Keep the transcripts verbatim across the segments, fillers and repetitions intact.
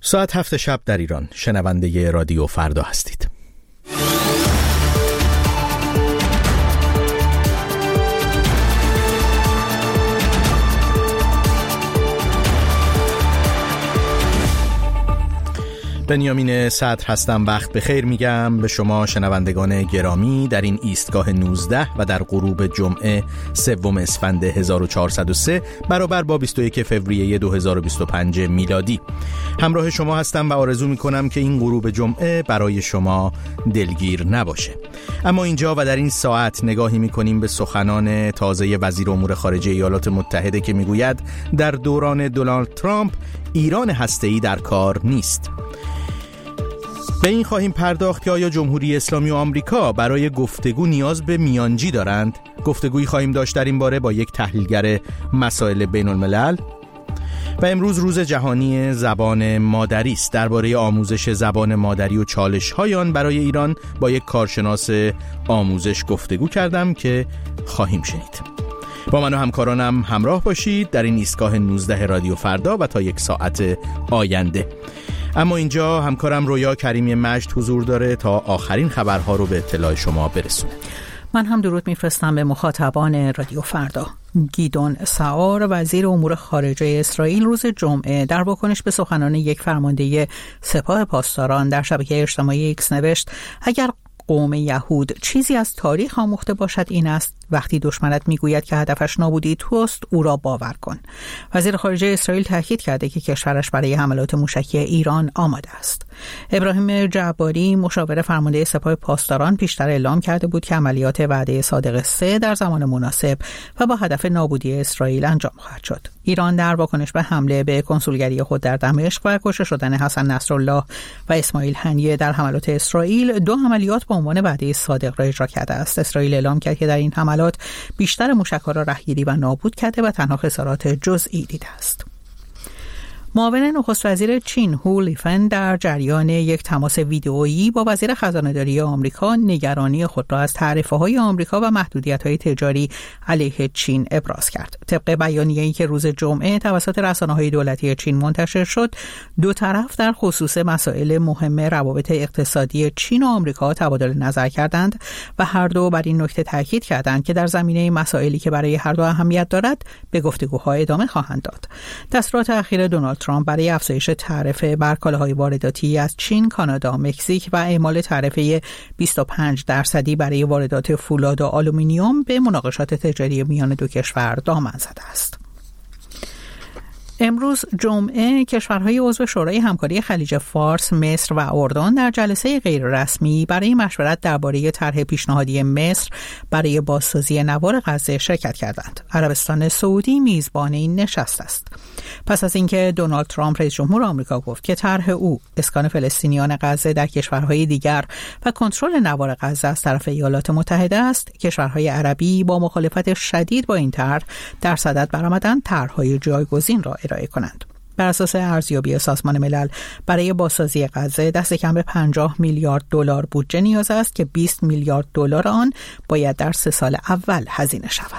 ساعت هفت شب در ایران. شنونده رادیو فردا هستید. بنیامین صدر هستم. وقت بخیر میگم به شما شنوندگان گرامی در این ایستگاه نوزده و در غروب جمعه سوم اسفند هزار و چهارصد و سه برابر با بیست و یک فوریه دو هزار و بیست و پنج میلادی. همراه شما هستم و آرزو میکنم که این غروب جمعه برای شما دلگیر نباشه. اما اینجا و در این ساعت نگاهی میکنیم به سخنان تازه وزیر امور خارجه ایالات متحده که میگوید در دوران دونالد ترامپ ایران هسته‌ای در کار نیست. به این خواهیم پرداخت که آیا جمهوری اسلامی و آمریکا برای گفتگو نیاز به میانجی دارند؟ گفتگویی خواهیم داشت در این باره با یک تحلیلگر مسائل بین الملل. و امروز روز جهانی زبان مادری است. درباره آموزش زبان مادری و چالش‌های آن برای ایران با یک کارشناس آموزش گفتگو کردم که خواهیم شنید. با من و همکارانم همراه باشید در این ایستگاه نوزده رادیو فردا و تا یک ساعت آینده. اما اینجا همکارم رویا کریمی مجد حضور داره تا آخرین خبرها رو به اطلاع شما برسونه. من هم درود میفرستم به مخاطبان رادیو فردا. گیدون سعار وزیر امور خارجه اسرائیل روز جمعه در واکنش به سخنان یک فرمانده سپاه پاسداران در شبکه اجتماعی ایکس نوشت اگر قوم یهود چیزی از تاریخ آموخته باشد این است وقتی دشمنت میگوید که هدفش نابودی توست او را باور کن. وزیر خارجه اسرائیل تاکید کرده که کشورش برای حملات موشکی ایران آماده است. ابراهیم جعباری مشاور فرمانده سپاه پاسداران پیشتر اعلام کرده بود که عملیات وعده صادق سه در زمان مناسب و با هدف نابودی اسرائیل انجام خواهد شد. ایران در واکنش به حمله به کنسولگری خود در دمشق و کشته شدن حسن نصرالله و اسماعیل هنیه در حملات اسرائیل دو عملیات به عنوان وعده صادق را اجرا کرده است. اسرائیل اعلام کرد که در این حملات بیشتر موشک‌ها را رهگیری و نابود کرده و تنها خسارات جزئی دیده است. معاون نخست وزیر چین هو لیفن در جریان یک تماس ویدئویی با وزیر خزانه‌داری آمریکا نگرانی خود را از تعرفه‌های آمریکا و محدودیت‌های تجاری علیه چین ابراز کرد. طبق بیانیه‌ای که روز جمعه توسط رسانه‌های دولتی چین منتشر شد، دو طرف در خصوص مسائل مهم روابط اقتصادی چین و آمریکا تبادل نظر کردند و هر دو بر این نکته تاکید کردند که در زمینه مسائلی که برای هر دو اهمیت دارد به گفتگوها ادامه خواهند داد. دستورات اخیر دونالد ترامپ برای افزایش تعرفه بر کالاهای وارداتی از چین، کانادا، مکزیک و اعمال تعرفه بیست و پنج درصدی برای واردات فولاد و آلومینیوم به مناقشات تجاری میان دو کشور دامن زده است. امروز جمعه کشورهای عضو شورای همکاری خلیج فارس، مصر و اردن در جلسه غیررسمی برای مشورت درباره طرح پیشنهادی مصر برای بازسازی نوار غزه شرکت کردند. عربستان سعودی میزبان این نشست است. پس از اینکه دونالد ترامپ رئیس جمهور آمریکا گفت که طرح او اسکان فلسطینیان غزه در کشورهای دیگر و کنترل نوار غزه از طرف ایالات متحده است، کشورهای عربی با مخالفت شدید با این طرح در صدد برآمدند طرح‌های جایگزین را ارائه کنند. بر اساس ارزیابی سازمان ملل برای بازسازی غزه دست کم به پنجاه میلیارد دلار بودجه نیاز است که بیست میلیارد دلار آن باید در سه سال اول هزینه شود.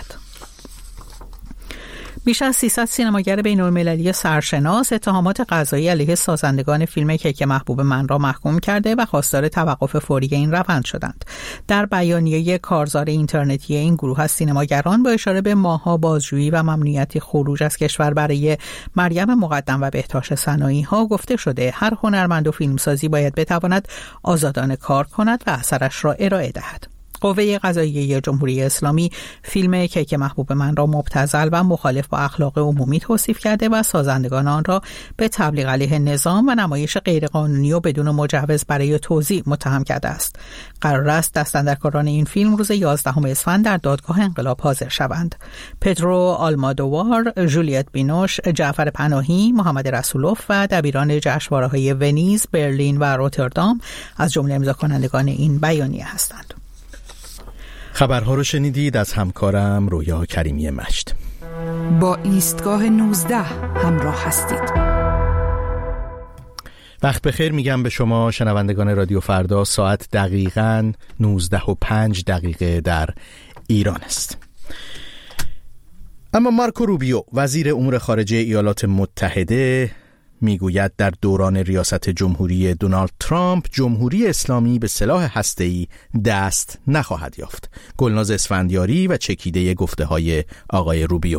بیش از سیصد سینماگر بین‌المللی سرشناس اتهامات قضایی علیه سازندگان فیلم کیک محبوب من را محکوم کرده و خواستار توقف فوری این روند شدند. در بیانیه کارزار اینترنتی این گروه از سینماگران با اشاره به ماه‌ها بازجویی و ممنوعیت خروج از کشور برای مریم مقدم و بهتاش صنایع‌ها گفته شده هر هنرمند و فیلمسازی باید بتواند آزادانه کار کند و اثرش را ارائه دهد. قوه قضاییه جمهوری اسلامی فیلم کیک محبوب من را مبتذل و مخالف با اخلاق عمومی توصیف کرده و سازندگان آن را به تبلیغ علیه نظام و نمایش غیرقانونی و بدون مجوز برای توزیع متهم کرده است. قرار است دستاندرکاران این فیلم روز یازدهم اسفند در دادگاه انقلاب حاضر شوند. پدرو آلمادوار، جولیت بینوش، جعفر پناهی، محمد رسولوف و دبیران جشنواره‌های ونیز، برلین و روتردام از جمله امضاکنندگان این بیانیه هستند. خبرها رو شنیدید از همکارم رویا کریمی مجد. با ایستگاه نوزده همراه هستید. وقت بخیر میگم به شما شنوندگان رادیو فردا. ساعت دقیقاً نوزده و پنج دقیقه در ایران است. اما مارکو روبیو وزیر امور خارجه ایالات متحده میگوید در دوران ریاست جمهوری دونالد ترامپ جمهوری اسلامی به سلاح هسته‌ای دست نخواهد یافت. گلناز اسفندیاری و چکیده گفته‌های آقای روبیو.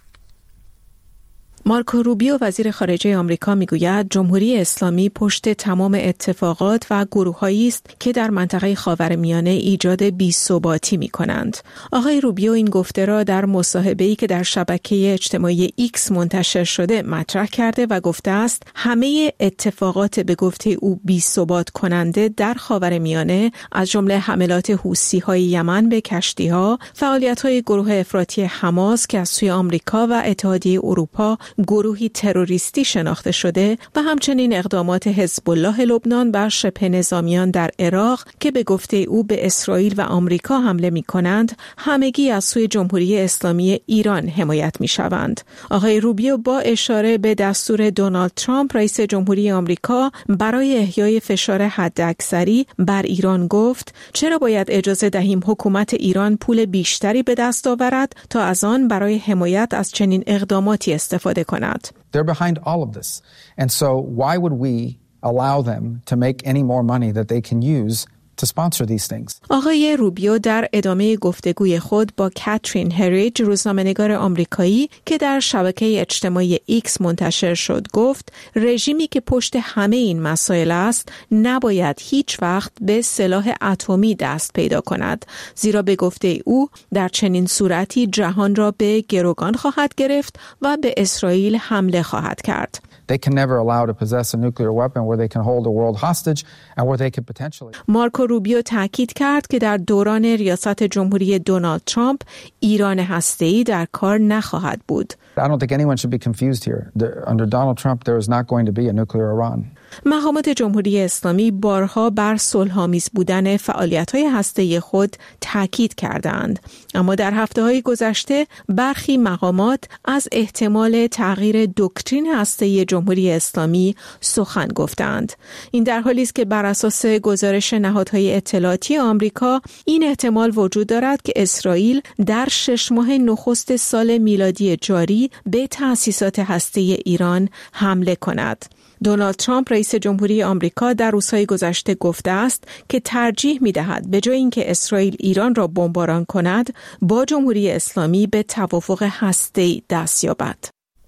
مارکو روبیو وزیر خارجه آمریکا میگوید جمهوری اسلامی پشت تمام اتفاقات و گروه‌هایی است که در منطقه خاورمیانه ایجاد بی‌ثباتی می‌کنند. آقای روبیو این گفته را در مصاحبه‌ای که در شبکه اجتماعی ایکس منتشر شده مطرح کرده و گفته است همه اتفاقات به گفته او بی‌ثبات کننده در خاورمیانه از جمله حملات حوثی‌های یمن به کشتی‌ها، فعالیت‌های گروه افراطی حماس که از سوی آمریکا و اتحادیه اروپا گروهی تروریستی شناخته شده و همچنین اقدامات حزب الله لبنان بر شبه نظامیان در عراق که به گفته او به اسرائیل و آمریکا حمله می کنند همگی از سوی جمهوری اسلامی ایران حمایت می شوند. آقای روبیو با اشاره به دستور دونالد ترامپ رئیس جمهوری آمریکا برای احیای فشار حداکثری بر ایران گفت چرا باید اجازه دهیم حکومت ایران پول بیشتری به دست آورد تا از آن برای حمایت از چنین اقداماتی استفاده کند. They're behind all of this. And so why would we allow them to make any more money that they can use to sponsor these things? آقای روبیو در ادامه گفتگوی خود با کاترین هریج روزنامه‌نگار آمریکایی که در شبکه اجتماعی ایکس منتشر شد گفت رژیمی که پشت همه این مسائل است نباید هیچ وقت به سلاح اتمی دست پیدا کند، زیرا به گفته او در چنین صورتی جهان را به گروگان خواهد گرفت و به اسرائیل حمله خواهد کرد. They can never allow to possess a nuclear weapon where they can hold a world hostage and where they could potentially. مارکو روبیو تاکید کرد که در دوران ریاست جمهوری دونالد ترامپ ایران هسته‌ای در کار نخواهد بود. I don't think anyone should be confused here. Under Donald Trump there is not going to be a nuclear Iran. مقامات جمهوری اسلامی بارها بر صلح‌آمیز بودن فعالیت‌های هسته‌ای خود تاکید کردند، اما در هفته‌های گذشته برخی مقامات از احتمال تغییر دکترین هسته‌ای جمهوری اسلامی سخن گفتند. این در حالی است که بر اساس گزارش نهادهای اطلاعاتی آمریکا این احتمال وجود دارد که اسرائیل در شش ماه نخست سال میلادی جاری به تأسیسات هسته‌ای ایران حمله کند. دونالد ترامپ رئیس جمهوری آمریکا در روزهای گذشته گفته است که ترجیح می‌دهد به جای اینکه اسرائیل ایران را بمباران کند با جمهوری اسلامی به توافق هسته‌ای دست یابد.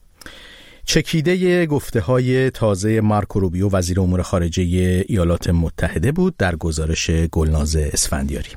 چکیده گفته‌های تازه مارکو روبیو وزیر امور خارجه ایالات متحده بود در گزارش گلناز اسفندیاری.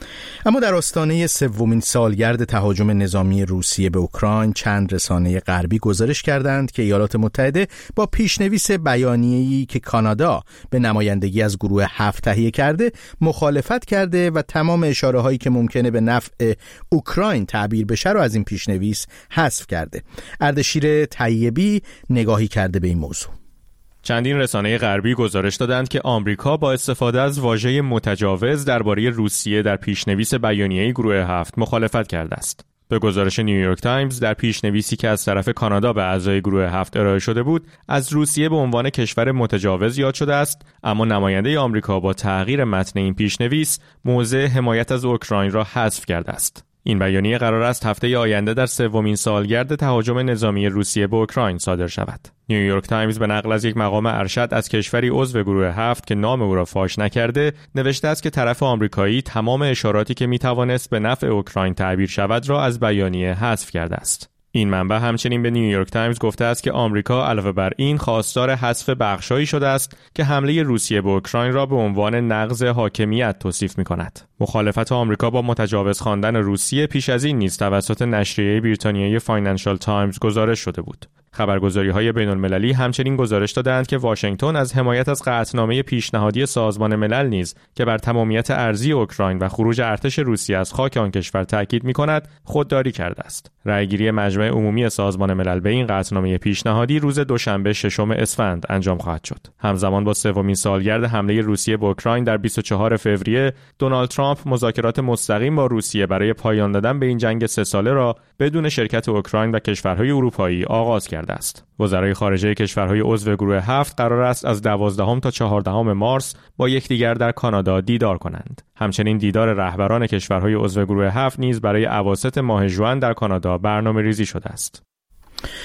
اما در آستانه سومین سالگرد تهاجم نظامی روسیه به اوکراین چند رسانه غربی گزارش کردند که ایالات متحده با پیشنویس بیانیه‌ای که کانادا به نمایندگی از گروه هفت تهیه کرده مخالفت کرده و تمام اشاره‌هایی که ممکنه به نفع اوکراین تعبیر بشه رو از این پیشنویس حذف کرده. اردشیر طیبی نگاهی کرده به این موضوع. چندین رسانه غربی گزارش دادند که آمریکا با استفاده از واژه متجاوز درباره روسیه در پیشنویس بیانیه گروه هفت مخالفت کرده است. به گزارش نیویورک تایمز در پیشنویسی که از طرف کانادا به اعضای گروه هفت ارائه شده بود، از روسیه به عنوان کشور متجاوز یاد شده است، اما نماینده آمریکا با تغییر متن این پیشنویس موضع حمایت از اوکراین را حذف کرده است. این بیانیه قرار است هفته آینده در سومین سالگرد تهاجم نظامی روسیه به اوکراین صادر شود. نیویورک تایمز به نقل از یک مقام ارشد از کشوری عضو گروه هفت که نام او را فاش نکرده نوشته است که طرف آمریکایی تمام اشاراتی که میتوانست به نفع اوکراین تعبیر شود را از بیانیه حذف کرده است. این منبع همچنین به نیویورک تایمز گفته است که آمریکا علاوه بر این خواستار حذف بخشایی شده است که حمله روسیه به اوکراین را به عنوان نقض حاکمیت توصیف می‌کند. مخالفت آمریکا با متجاوز خواندن روسیه پیش از این نیز توسط نشریه بریتانیایی فاینانشال تایمز گزارش شده بود. خبرگزاری‌های بین‌المللی همچنین گزارش دادند که واشنگتن از حمایت از قطعنامه پیشنهادی سازمان ملل نیز که بر تمامیت ارضی اوکراین و خروج ارتش روسیه از خاک آن کشور تاکید می‌کند، خودداری کرده است. رأیگیری مجمع عمومی سازمان ملل به این قطعنامه پیشنهادی روز دوشنبه ششم اسفند انجام خواهد شد. همزمان با سومین سالگرد حمله روسیه به اوکراین در بیست و چهارم فوریه، دونالد ترامپ مذاکرات مستقیم با روسیه برای پایان دادن به این جنگ سه ساله را بدون شرکت اوکراین و کشورهای اروپایی آغاز کرده است. وزرای خارجه کشورهای عضو گروه هفت قرار است از دوازدهم تا چهاردهم مارس با یکدیگر در کانادا دیدار کنند. همچنین دیدار رهبران کشورهای عضو گروه هفت نیز برای اواسط ماه ژوئن در کانادا برنامه‌ریزی شده است.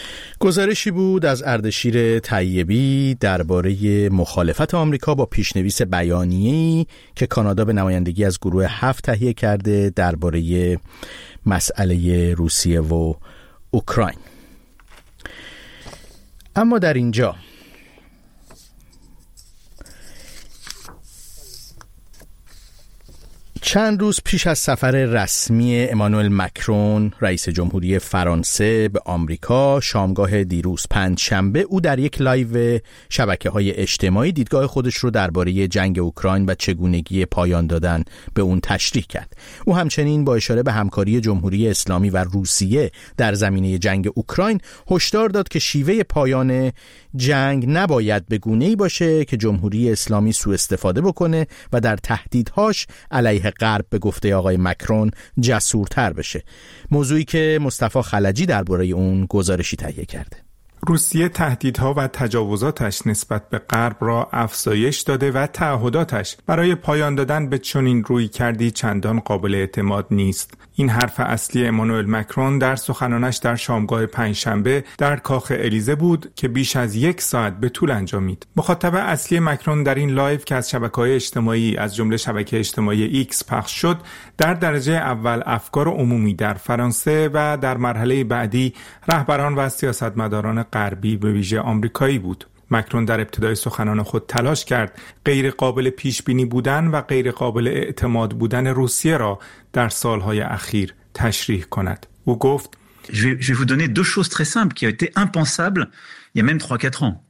گزارشی بود از اردشیر طیبی درباره مخالفت آمریکا با پیشنویس بیانیه‌ای که کانادا به نمایندگی از گروه هفت تهیه کرده درباره مسئله روسیه و اوکراین. اما در اینجا چند روز پیش از سفر رسمی امانوئل مکرون رئیس جمهوری فرانسه به آمریکا، شامگاه دیروز پنجشنبه، او در یک لایو شبکه‌های اجتماعی دیدگاه خودش رو درباره جنگ اوکراین و چگونگی پایان دادن به اون تشریح کرد. او همچنین با اشاره به همکاری جمهوری اسلامی و روسیه در زمینه جنگ اوکراین هشدار داد که شیوه پایان جنگ نباید به گونه‌ای باشه که جمهوری اسلامی سوء استفاده بکنه و در تهدیدهاش علیه غرب به گفته آقای مکرون جسورتر بشه. موضوعی که مصطفی خلجی درباره اون گزارشی تهیه کرده. روسیه تهدیدها و تجاوزاتش نسبت به غرب را افزایش داده و تعهداتش برای پایان دادن به چنین رویکردی چندان قابل اعتماد نیست. این حرف اصلی امانوئل مکرون در سخنانش در شامگاه پنجشنبه در کاخ الیزه بود که بیش از یک ساعت به طول انجامید. مخاطب اصلی مکرون در این لایو که از شبکه‌های اجتماعی از جمله شبکه اجتماعی ایکس پخش شد، در درجه اول افکار عمومی در فرانسه و در مرحله بعدی رهبران و سیاستمداران غربی به ویژه آمریکایی بود. مکرون در ابتدای سخنان خود تلاش کرد غیر قابل پیش بینی بودن و غیر قابل اعتماد بودن روسیه را در سالهای اخیر تشریح کند. او گفت: Je vais, je vais vous donner deux choses très simples qui ont été impensables il y a même trois quatre ans.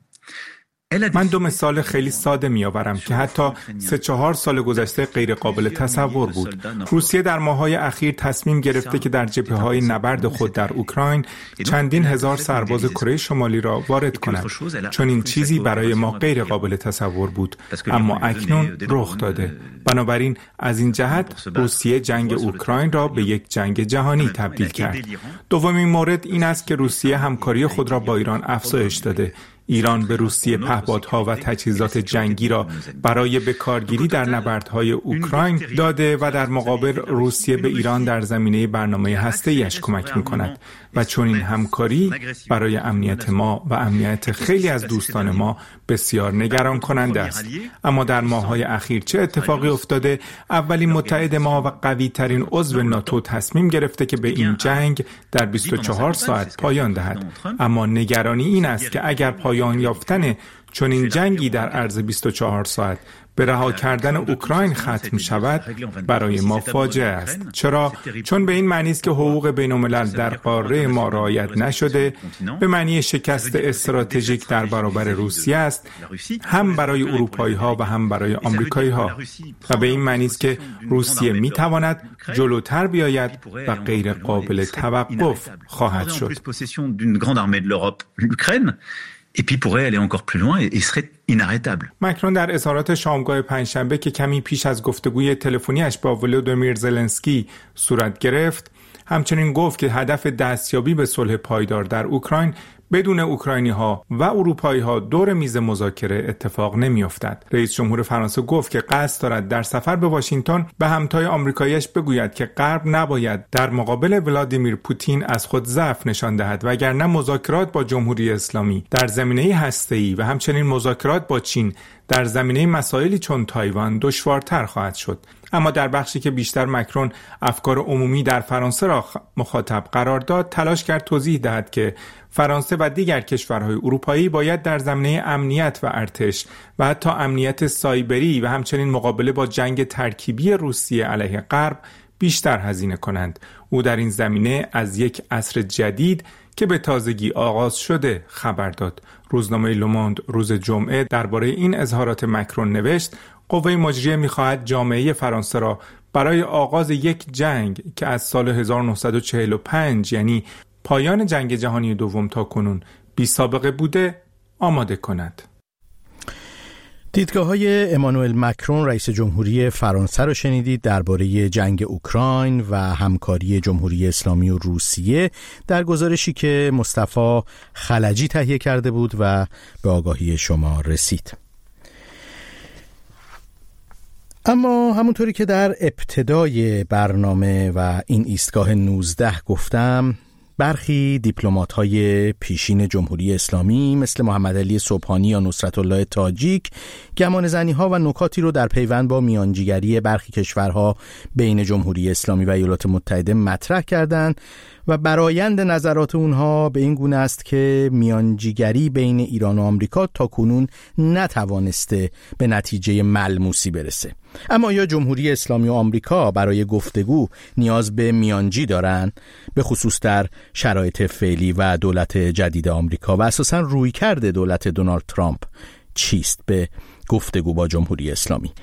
من دو مثال خیلی ساده میآورم که حتی سه چهار سال گذشته غیر قابل تصور بود. روسیه در ماه‌های اخیر تصمیم گرفته که در جبهه‌های نبرد خود در اوکراین چندین هزار سرباز کره شمالی را وارد کند. چون این چیزی برای ما غیر قابل تصور بود، اما اکنون رخ داده. بنابراین از این جهت روسیه جنگ اوکراین را به یک جنگ جهانی تبدیل کرد. دومین مورد این است که روسیه همکاری خود را با ایران افزایش داده. ایران به روسیه پهپادها و تجهیزات جنگی را برای بکارگیری در نبردهای اوکراین داده و در مقابل روسیه به ایران در زمینه برنامه هسته‌ایش کمک می‌کند و چون این همکاری برای امنیت ما و امنیت خیلی از دوستان ما بسیار نگران کننده است. اما در ماه‌های اخیر چه اتفاقی افتاده؟ اولین متحد ما و قوی‌ترین عضو ناتو تصمیم گرفته که به این جنگ در بیست و چهار ساعت پایان دهد. اما نگرانی این است که اگر پایان یافتن چون این جنگی در عرض بیست و چهار ساعت به رها کردن اوکراین ختم شود، برای ما فاجعه است. چرا؟ چون به این معنی است که حقوق بین‌الملل در قاره ما رعایت نشده، به معنی شکست استراتژیک در برابر روسیه است، هم برای اروپایی‌ها و هم برای آمریکایی‌ها، و به این معنی است که روسیه می‌تواند جلوتر بیاید و غیر قابل توقف خواهد شد. Et puis pourrait aller encore plus loin et serait inarrêtable. مکرون در اظهارات شامگاه پنجشنبه که کمی پیش از گفتگوی تلفنیش با ولودیمیر زلنسکی صورت گرفت، همچنین گفت که هدف دستیابی به صلح پایدار در اوکراین بدون اوکراینی‌ها و اروپایی‌ها دور میز مذاکره اتفاق نمی‌افتد. رئیس جمهور فرانسه گفت که قصد دارد در سفر به واشنگتن به همتای آمریکایی‌اش بگوید که غرب نباید در مقابل ولادیمیر پوتین از خود ضعف نشان دهد، وگرنه مذاکرات با جمهوری اسلامی در زمینه هسته‌ای و همچنین مذاکرات با چین در زمینه مسائلی چون تایوان دشوارتر خواهد شد. اما در بخشی که بیشتر مکرون افکار عمومی در فرانسه را مخاطب قرار داد، تلاش کرد توضیح دهد که فرانسه و دیگر کشورهای اروپایی باید در زمینه امنیت و ارتش و حتی امنیت سایبری و همچنین مقابله با جنگ ترکیبی روسیه علیه غرب بیشتر هزینه کنند. او در این زمینه از یک عصر جدید که به تازگی آغاز شده خبر داد. روزنامه لوموند روز جمعه درباره این اظهارات مکرون نوشت: قوه مجریه می‌خواهد جامعه فرانسه را برای آغاز یک جنگ که از سال هزار و نهصد و چهل و پنج یعنی پایان جنگ جهانی دوم تا کنون بی سابقه بوده آماده کند. دیدگاه‌های امانوئل مکرون رئیس جمهوری فرانسه را شنیدید درباره جنگ اوکراین و همکاری جمهوری اسلامی و روسیه در گزارشی که مصطفی خلجی تهیه کرده بود و به آگاهی شما رسید. اما همونطوری که در ابتدای برنامه و این ایستگاه نوزده گفتم، برخی دیپلمات‌های پیشین جمهوری اسلامی مثل محمد علی سبحانی یا نصرت الله تاجیک گمانه‌زنی‌ها و نکاتی رو در پیوند با میانجیگری برخی کشورها بین جمهوری اسلامی و ایالات متحده مطرح کردند و برآیند نظرات اونها به این گونه است که میانجیگری بین ایران و آمریکا تاکنون نتوانسته به نتیجه ملموسی برسه. اما آیا جمهوری اسلامی و آمریکا برای گفتگو نیاز به میانجی دارند، به خصوص در شرایط فعلی و دولت جدید آمریکا و اساساً رویکرد دولت دونالد ترامپ چیست به گفتگو با جمهوری اسلامی؟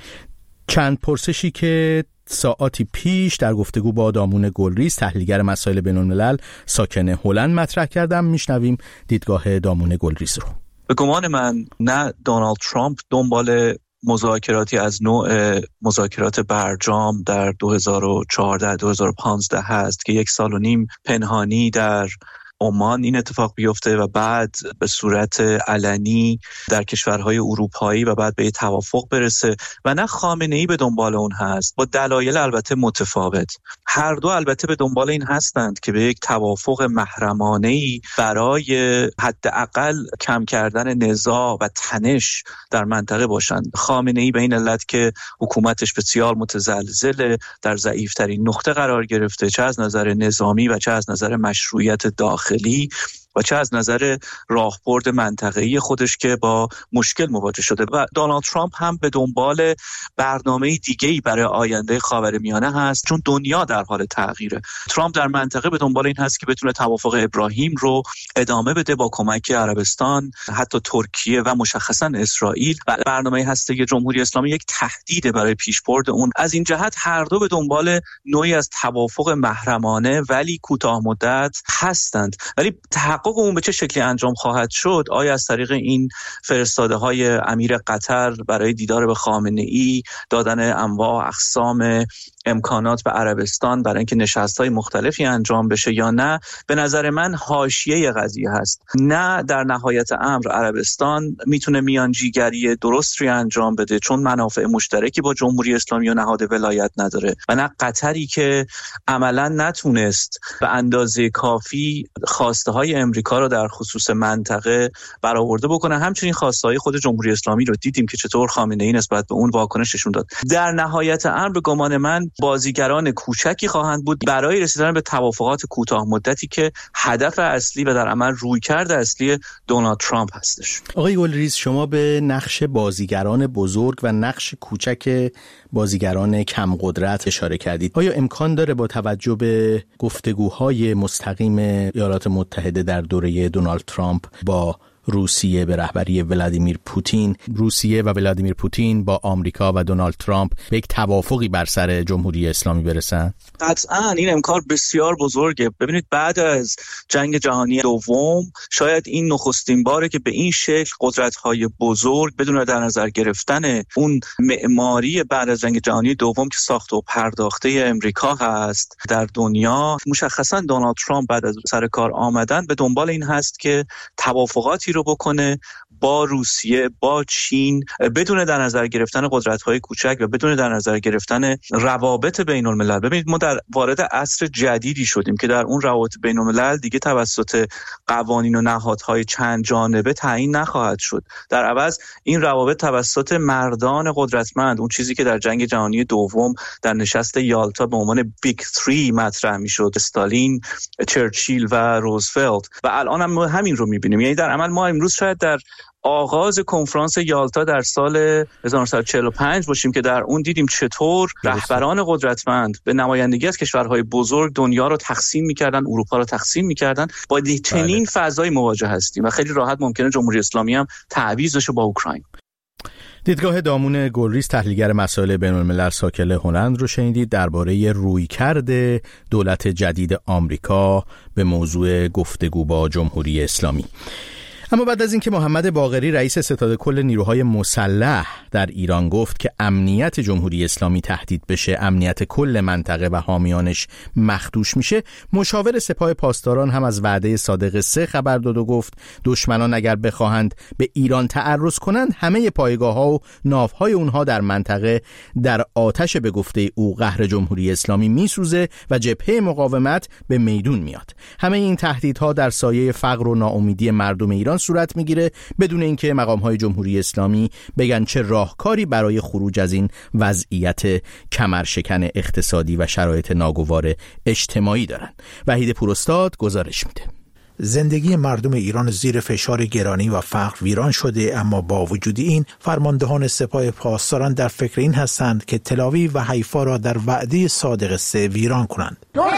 چند پرسشی که ساعاتی پیش در گفتگو با دامون گلریز تحلیلگر مسائل بین‌الملل ساکن هلند مطرح کردم. میشنویم دیدگاه دامون گلریز رو. به گمان من نه دونالد ترامپ دنبال مذاکراتی از نوع مذاکرات برجام در دو هزار و چهارده دو هزار و پانزده هست که یک سال و نیم پنهانی در عمان این اتفاق بیفته و بعد به صورت علنی در کشورهای اروپایی و بعد به توافق برسه و نه خامنه‌ای به دنبال اون هست، با دلایل البته متفاوت. هر دو البته به دنبال این هستند که به یک توافق محرمانه‌ای برای حداقل کم کردن نزاع و تنش در منطقه باشند. خامنه‌ای به این علت که حکومتش بسیار متزلزل، در ضعیف‌ترین نقطه قرار گرفته، چه از نظر نظامی و چه از نظر مشروعیت داخلی و چه از نظر راهبرد منطقه‌ای خودش که با مشکل مواجه شده. و دونالد ترامپ هم به دنبال برنامه دیگه‌ای برای آینده خاورمیانه هست، چون دنیا در حال تغییره. ترامپ در منطقه به دنبال این هست که بتونه توافق ابراهیم رو ادامه بده با کمک عربستان، حتی ترکیه و مشخصا اسرائیل. و برنامه هسته جمهوری اسلامی یک تهدید برای پیشبرد اون. از این جهت هر دو به دنبال نوعی از توافق محرمانه ولی کوتاه مدت هستند. ولی تحقق اون به چه شکلی انجام خواهد شد؟ آیا از طریق این فرستاده های امیر قطر برای دیدار به خامنه‌ای، دادن انواع اقسام امکانات به عربستان برای اینکه نشست‌های مختلفی انجام بشه یا نه؟ به نظر من حاشیه قضیه هست. نه در نهایت امر عربستان میتونه میانجیگری درستی انجام بده چون منافع مشترکی با جمهوری اسلامی و نهاد ولایت نداره، و نه قطری که عملاً نتونست به اندازه کافی خواسته های امریکا رو در خصوص منطقه برآورده بکنه. همچنین خواسته های خود جمهوری اسلامی رو دیدیم که چطور خامنه‌ای نسبت به اون واکنش نشون داد. در نهایت امر به گمان من بازیگران کوچکی خواهند بود برای رسیدن به توافقات کوتاه مدتی که هدف اصلی و در عمل رویکرد اصلی دونالد ترامپ هستش. آقای گلریز، شما به نقش بازیگران بزرگ و نقش کوچک بازیگران کم قدرت اشاره کردید. آیا امکان داره با توجه به گفتگوهای مستقیم ایالات متحده در دوره دونالد ترامپ با روسیه به رهبری ولادیمیر پوتین، روسیه و ولادیمیر پوتین با آمریکا و دونالد ترامپ به یک توافقی بر سر جمهوری اسلامی برسن؟ قطعاً این امکان بسیار بزرگه. ببینید بعد از جنگ جهانی دوم شاید این نخستین باره که به این شکل قدرت‌های بزرگ بدون در نظر گرفتن اون معماری بعد از جنگ جهانی دوم که ساخته و پرداخته امریکا هست در دنیا، مشخصاً دونالد ترامپ بعد از سر کار آمدن به دنبال این هست که توافقاتی رو بکنه با روسیه، با چین، بدون در نظر گرفتن قدرت‌های کوچک و بدون در نظر گرفتن روابط بین‌الملل. ببینید ما در وارد عصر جدیدی شدیم که در اون روابط بین‌الملل دیگه توسط قوانین و نهادهای چند جانبه تعیین نخواهد شد. در عوض این روابط توسط مردان قدرتمند، اون چیزی که در جنگ جهانی دوم در نشست یالتا به عنوان بیگ تری مطرح می‌شد، استالین، چرچیل و روزولت، و الان هم همین رو می‌بینیم. یعنی در عمل ما امروز شاید در آغاز کنفرانس یالتا در سال هزار و نهصد و چهل و پنج باشیم که در اون دیدیم چطور رهبران قدرتمند به نمایندگی از کشورهای بزرگ دنیا رو تقسیم می‌کردن، اروپا رو تقسیم می‌کردن. با چنین فضایی مواجه هستیم و خیلی راحت ممکنه جمهوری اسلامی هم تعویض بشه با اوکراین. دیدگاه دامون گلریز، تحلیلگر مسائل بین‌الملل ساکن هلند رو شنیدید درباره رویکرد دولت جدید آمریکا به موضوع گفتگو با جمهوری اسلامی. اما بعد از اینکه محمد باقری رئیس ستاد کل نیروهای مسلح در ایران گفت که امنیت جمهوری اسلامی تهدید بشه، امنیت کل منطقه و حامیانش مخدوش میشه، مشاور سپاه پاسداران هم از وعده صادق سه خبر داد و گفت دشمنان اگر بخواهند به ایران تعرض کنند همه پایگاه‌ها و ناوهای اونها در منطقه در آتش به گفته او قهر جمهوری اسلامی میسوزه و جبهه مقاومت به میدون میاد. همه این تهدیدها در سایه فقر و ناامیدی مردم ایران صورت میگیره بدون اینکه مقام‌های جمهوری اسلامی بگن چه راهکاری برای خروج از این وضعیت کمرشکن اقتصادی و شرایط ناگوار اجتماعی دارن. وحید پوراستاد گزارش میده. زندگی مردم ایران زیر فشار گرانی و فقر ویران شده، اما با وجود این فرماندهان سپاه پاسداران در فکر این هستند که تل‌آویو و حیفا را در وعده صادق سه ویران کنند.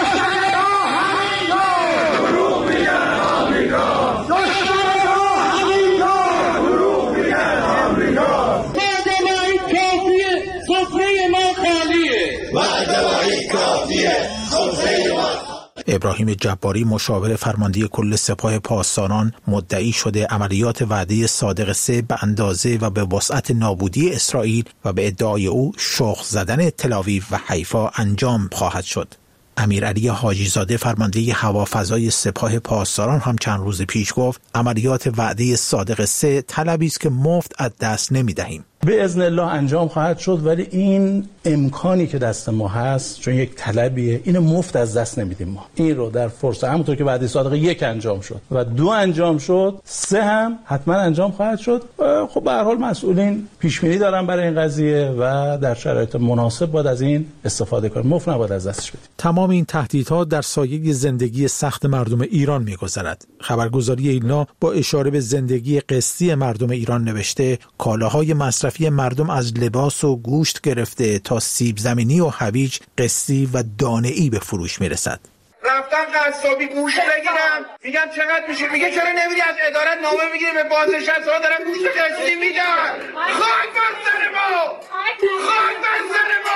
ابراهیم جباری مشاور فرمانده کل سپاه پاسداران مدعی شده عملیات وعده صادق سه به اندازه و به وسعت نابودی اسرائیل و به ادعای او شخم زدن تل‌آویو و حیفا انجام خواهد شد. امیرعلی حاجی زاده فرمانده هوافضای سپاه پاسداران هم چند روز پیش گفت عملیات وعده صادق سه طلبی است که مفت از دست نمی‌دهیم. به اذن الله انجام خواهد شد، ولی این امکانی که دست ما هست چون یک طلبیه اینو مفت از دست نمیدیم. ما این رو در فرصت همونطور که وعده صادق یک انجام شد و دو انجام شد، سه هم حتما انجام خواهد شد. خب به هر حال مسئولین پیش بینی دارن برای این قضیه و در شرایط مناسب باید از این استفاده کنیم، مفت نباید از دستش بدیم. تمام این تهدیدها در سایه زندگی سخت مردم ایران می‌گذرد. خبرگزاری ایلنا با اشاره به زندگی قسطی مردم ایران نوشته کالاهای مصرفی مردم از لباس و گوشت گرفته تا سیب زمینی و هویج قسطی و دانه‌ای به فروش میرسد. رفتن قصابی گوشت بگیرم، میگم چقدر میشه، میگه چرا نمیری از ادارت نامه میگیری به بازنشسته ها دارن گوشت قسطی میدن. خاک بر سر ما، خاک بر سر ما،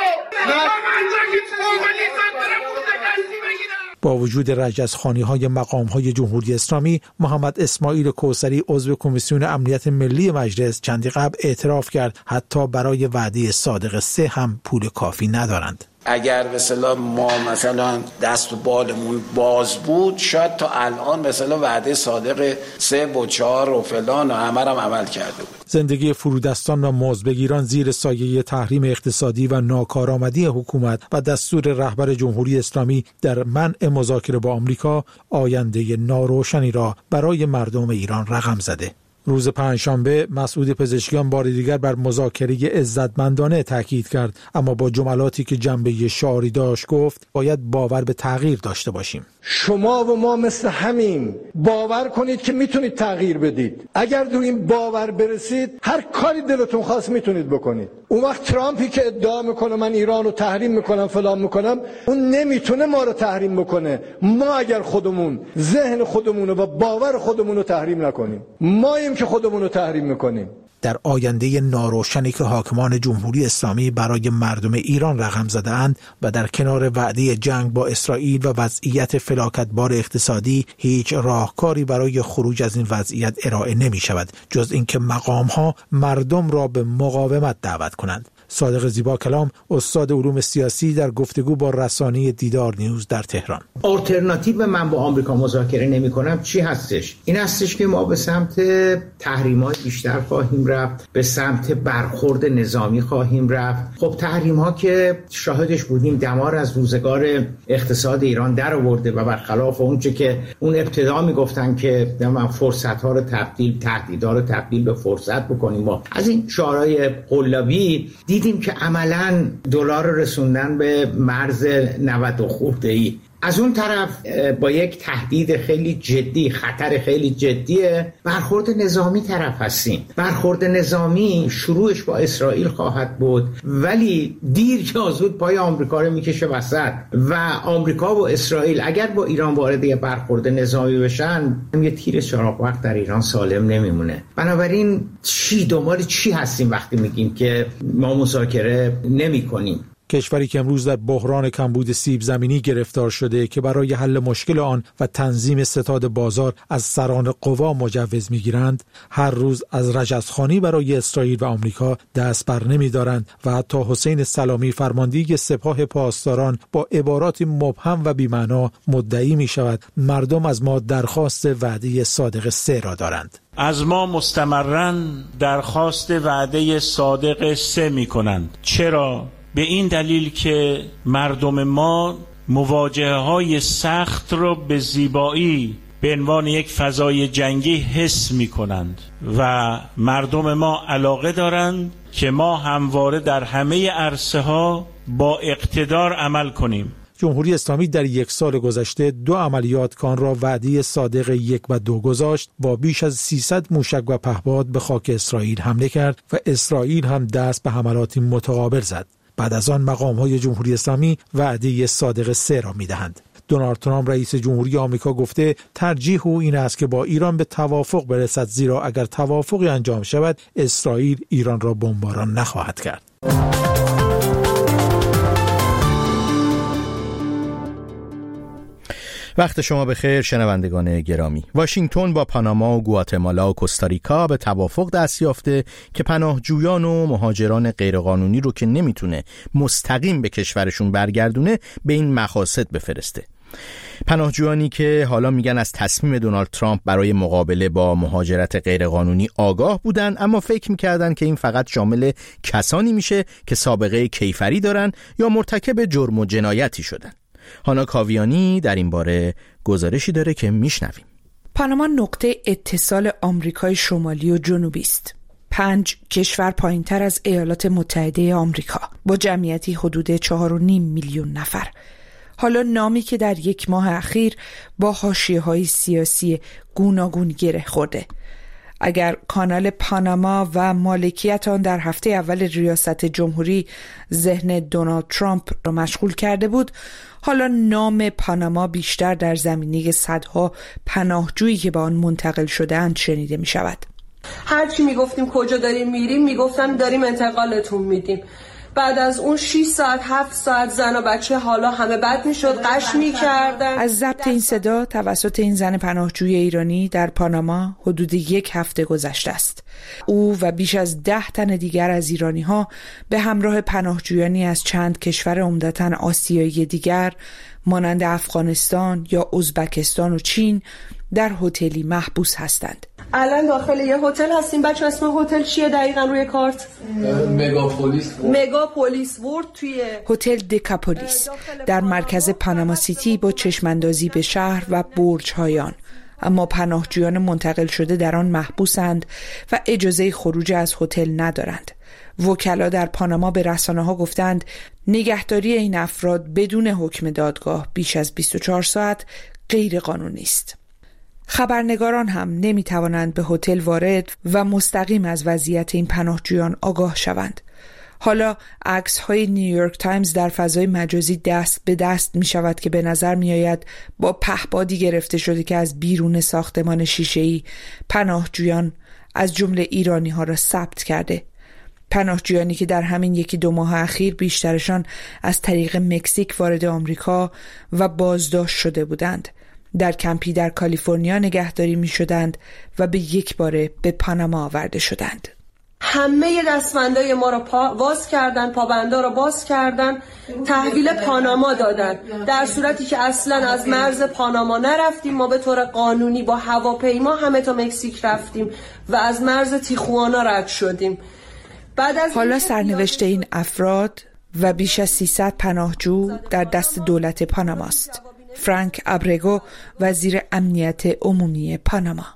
من را که اومدی سن دارم گوشت قسطی بگیرم. با وجود رجزخوانی‌های مقام‌های جمهوری اسلامی، محمد اسماعیل کوثری عضو کمیسیون امنیت ملی مجلس چندی قبل اعتراف کرد حتی برای وعده صادق سه هم پول کافی ندارند. اگر مثلا ما مثلا دست و بالمون باز بود شاید تا الان مثلا وعده صادق سه و چهار و فلان و همه هم عمل کرده بود. زندگی فرودستان و مزدبگیران زیر سایه تحریم اقتصادی و ناکارآمدی حکومت و دستور رهبر جمهوری اسلامی در منع مذاکره با آمریکا آینده ناروشنی را برای مردم ایران رقم زده. روز پنجشنبه مسعود پزشکیان بار دیگر بر مذاکره عزتمندانه تاکید کرد، اما با جملاتی که جنبه شعاری داشت گفت باید باور به تغییر داشته باشیم. شما و ما مثل همین باور کنید که میتونید تغییر بدید. اگر دو این باور برسید هر کاری دلتون خواست میتونید بکنید. اون وقت ترامپی که ادعا میکنه من ایران رو تحریم میکنم فلان میکنم، اون نمیتونه ما رو تحریم بکنه. ما اگر خودمون ذهن خودمون و باور خودمون رو تحریم نکنیم، ماییم که خودمون رو تحریم میکنیم. در آینده ناروشنی که حاکمان جمهوری اسلامی برای مردم ایران رقم زده‌اند و در کنار وعده جنگ با اسرائیل و وضعیت فلاکتبار اقتصادی، هیچ راهکاری برای خروج از این وضعیت ارائه نمی شود جز اینکه مقام‌ها مردم را به مقاومت دعوت کنند. صادق زیبا کلام استاد علوم سیاسی در گفتگو با رسانه دیدار نیوز در تهران: آلترناتیو من با آمریکا مذاکره نمی کنم چی هستش؟ این هستش که ما به سمت تحریم‌های بیشتر خواهیم رفت، به سمت برخورد نظامی خواهیم رفت. خب تحریم‌ها که شاهدش بودیم دمار از روزگار اقتصاد ایران در آورده و برخلاف اونچه که اون ابتدا میگفتن که من فرصت‌ها رو تبدیل تهدیدها رو تبدیل به فرصت بکنیم، ما از این شعارهای قلابی دیدیم که عملاً دلار رو رسوندن به مرز نود خورده‌ای. از اون طرف با یک تهدید خیلی جدی، خطر خیلی جدی برخورد نظامی طرف هستیم. برخورد نظامی شروعش با اسرائیل خواهد بود، ولی دیر یا زود پای آمریکا رو میکشه وسط و آمریکا و اسرائیل اگر با ایران وارد یه برخورد نظامی بشن، یه تیر چراغ وقت در ایران سالم نمیمونه. بنابراین چی دنبال چی هستیم وقتی میگیم که ما مذاکره نمی‌کنیم؟ کشوری که امروز در بحران کمبود سیب زمینی گرفتار شده که برای حل مشکل آن و تنظیم ستاد بازار از سران قوا مجوز می‌گیرند، هر روز از رجزخوانی برای اسرائیل و آمریکا دست بر نمی‌دارند و حتی حسین سلامی فرمانده سپاه پاسداران با عباراتی مبهم و بی‌معنا مدعی می‌شود مردم از ما درخواست وعده صادق سه را دارند. از ما مستمراً درخواست وعده صادق سه می‌کنند. چرا؟ به این دلیل که مردم ما مواجهه های سخت را به زیبایی به عنوان یک فضای جنگی حس می کنند و مردم ما علاقه دارند که ما همواره در همه عرصه ها با اقتدار عمل کنیم. جمهوری اسلامی در یک سال گذشته دو عملیات کان را وعده صادق یک و دو گذاشت، با بیش از سیصد موشک و پهپاد به خاک اسرائیل حمله کرد و اسرائیل هم دست به حملاتی متقابل زد. بعد از آن مقام‌های جمهوری اسلامی وعده صادق سه را می‌دهند. دونالد ترامپ رئیس جمهوری آمریکا گفته ترجیح او این است که با ایران به توافق برسد، زیرا اگر توافقی انجام شود اسرائیل ایران را بمباران نخواهد کرد. وقت شما بخیر شنوندگان گرامی. واشنگتن با پاناما و گواتمالا و کوستاریکا به توافق دست یافته که پناهجویان و مهاجران غیرقانونی رو که نمیتونه مستقیم به کشورشون برگردونه به این مقاصد بفرسته. پناهجویانی که حالا میگن از تصمیم دونالد ترامپ برای مقابله با مهاجرت غیرقانونی آگاه بودن، اما فکر میکردن که این فقط شامل کسانی میشه که سابقه کیفری دارن یا مرتکب جرم و جنایتی شدن. هانا کاویانی در این باره گزارشی داره که میشنویم. پاناما نقطه اتصال آمریکای شمالی و جنوبی است. پنج کشور پایینتر از ایالات متحده آمریکا با جمعیتی حدود چهار و نیم میلیون نفر. حالا نامی که در یک ماه اخیر با حاشیه‌های سیاسی گوناگون گره خورده. اگر کانال پاناما و مالکیت آن در هفته اول ریاست جمهوری ذهن دونالد ترامپ را مشغول کرده بود، حالا نام پاناما بیشتر در زمینه صدها پناهجویی که به آن منتقل شده‌اند شنیده می شود. هرچی می گفتیم کجا داریم میریم می گفتن داریم انتقالتون میدیم. بعد از اون شش ساعت هفت ساعت زن و بچه حالا همه بد میشد، قش میکردن. از ضبط این صدا توسط این زن پناهجوی ایرانی در پاناما حدود یک هفته گذشته است. او و بیش از ده تن دیگر از ایرانی ها به همراه پناهجویانی از چند کشور عمدتاً آسیایی دیگر مانند افغانستان یا ازبکستان و چین در هتلی محبوس هستند. الان داخل یه هتل هستیم. بچه اسم هتل چیه دقیقاً روی کارت؟ مگاپولیس مگاپولیس ورد توی هتل دکاپولیس در مرکز پاناما سیتی با چشماندازی به شهر و برج‌های آن. اما پناهجویان منتقل شده در آن محبوسند و اجازه خروج از هتل ندارند. وکلا در پاناما به رسانه‌ها گفتند نگهداری این افراد بدون حکم دادگاه بیش از بیست و چهار ساعت غیر قانونی است. خبرنگاران هم نمی توانند به هتل وارد و مستقیم از وضعیت این پناهجویان آگاه شوند. حالا عکس های نیویورک تایمز در فضای مجازی دست به دست می شود که به نظر می آید با پهپادی گرفته شده که از بیرون ساختمان شیشه‌ای پناهجویان از جمله ایرانی ها را ثبت کرده. پناهجویانی که در همین یکی دو ماه اخیر بیشترشان از طریق مکزیک وارد آمریکا و بازداشت شده بودند. در کمپی در کالیفرنیا نگهداری می شدند و به یک باره به پاناما آورده شدند. همه دستبندای ما رو پا واز کردن، پابندا رو باز کردن، تحویل پاناما دادن، در صورتی که اصلا از مرز پاناما نرفتیم. ما به طور قانونی با هواپیما همه تا مکزیک رفتیم و از مرز تیخوانا رد شدیم. بعد از حالا سرنوشت این افراد و بیش از سیصد پناهجو در دست دولت پاناماست. فرانک ابرگو وزیر امنیت عمومی پاناما: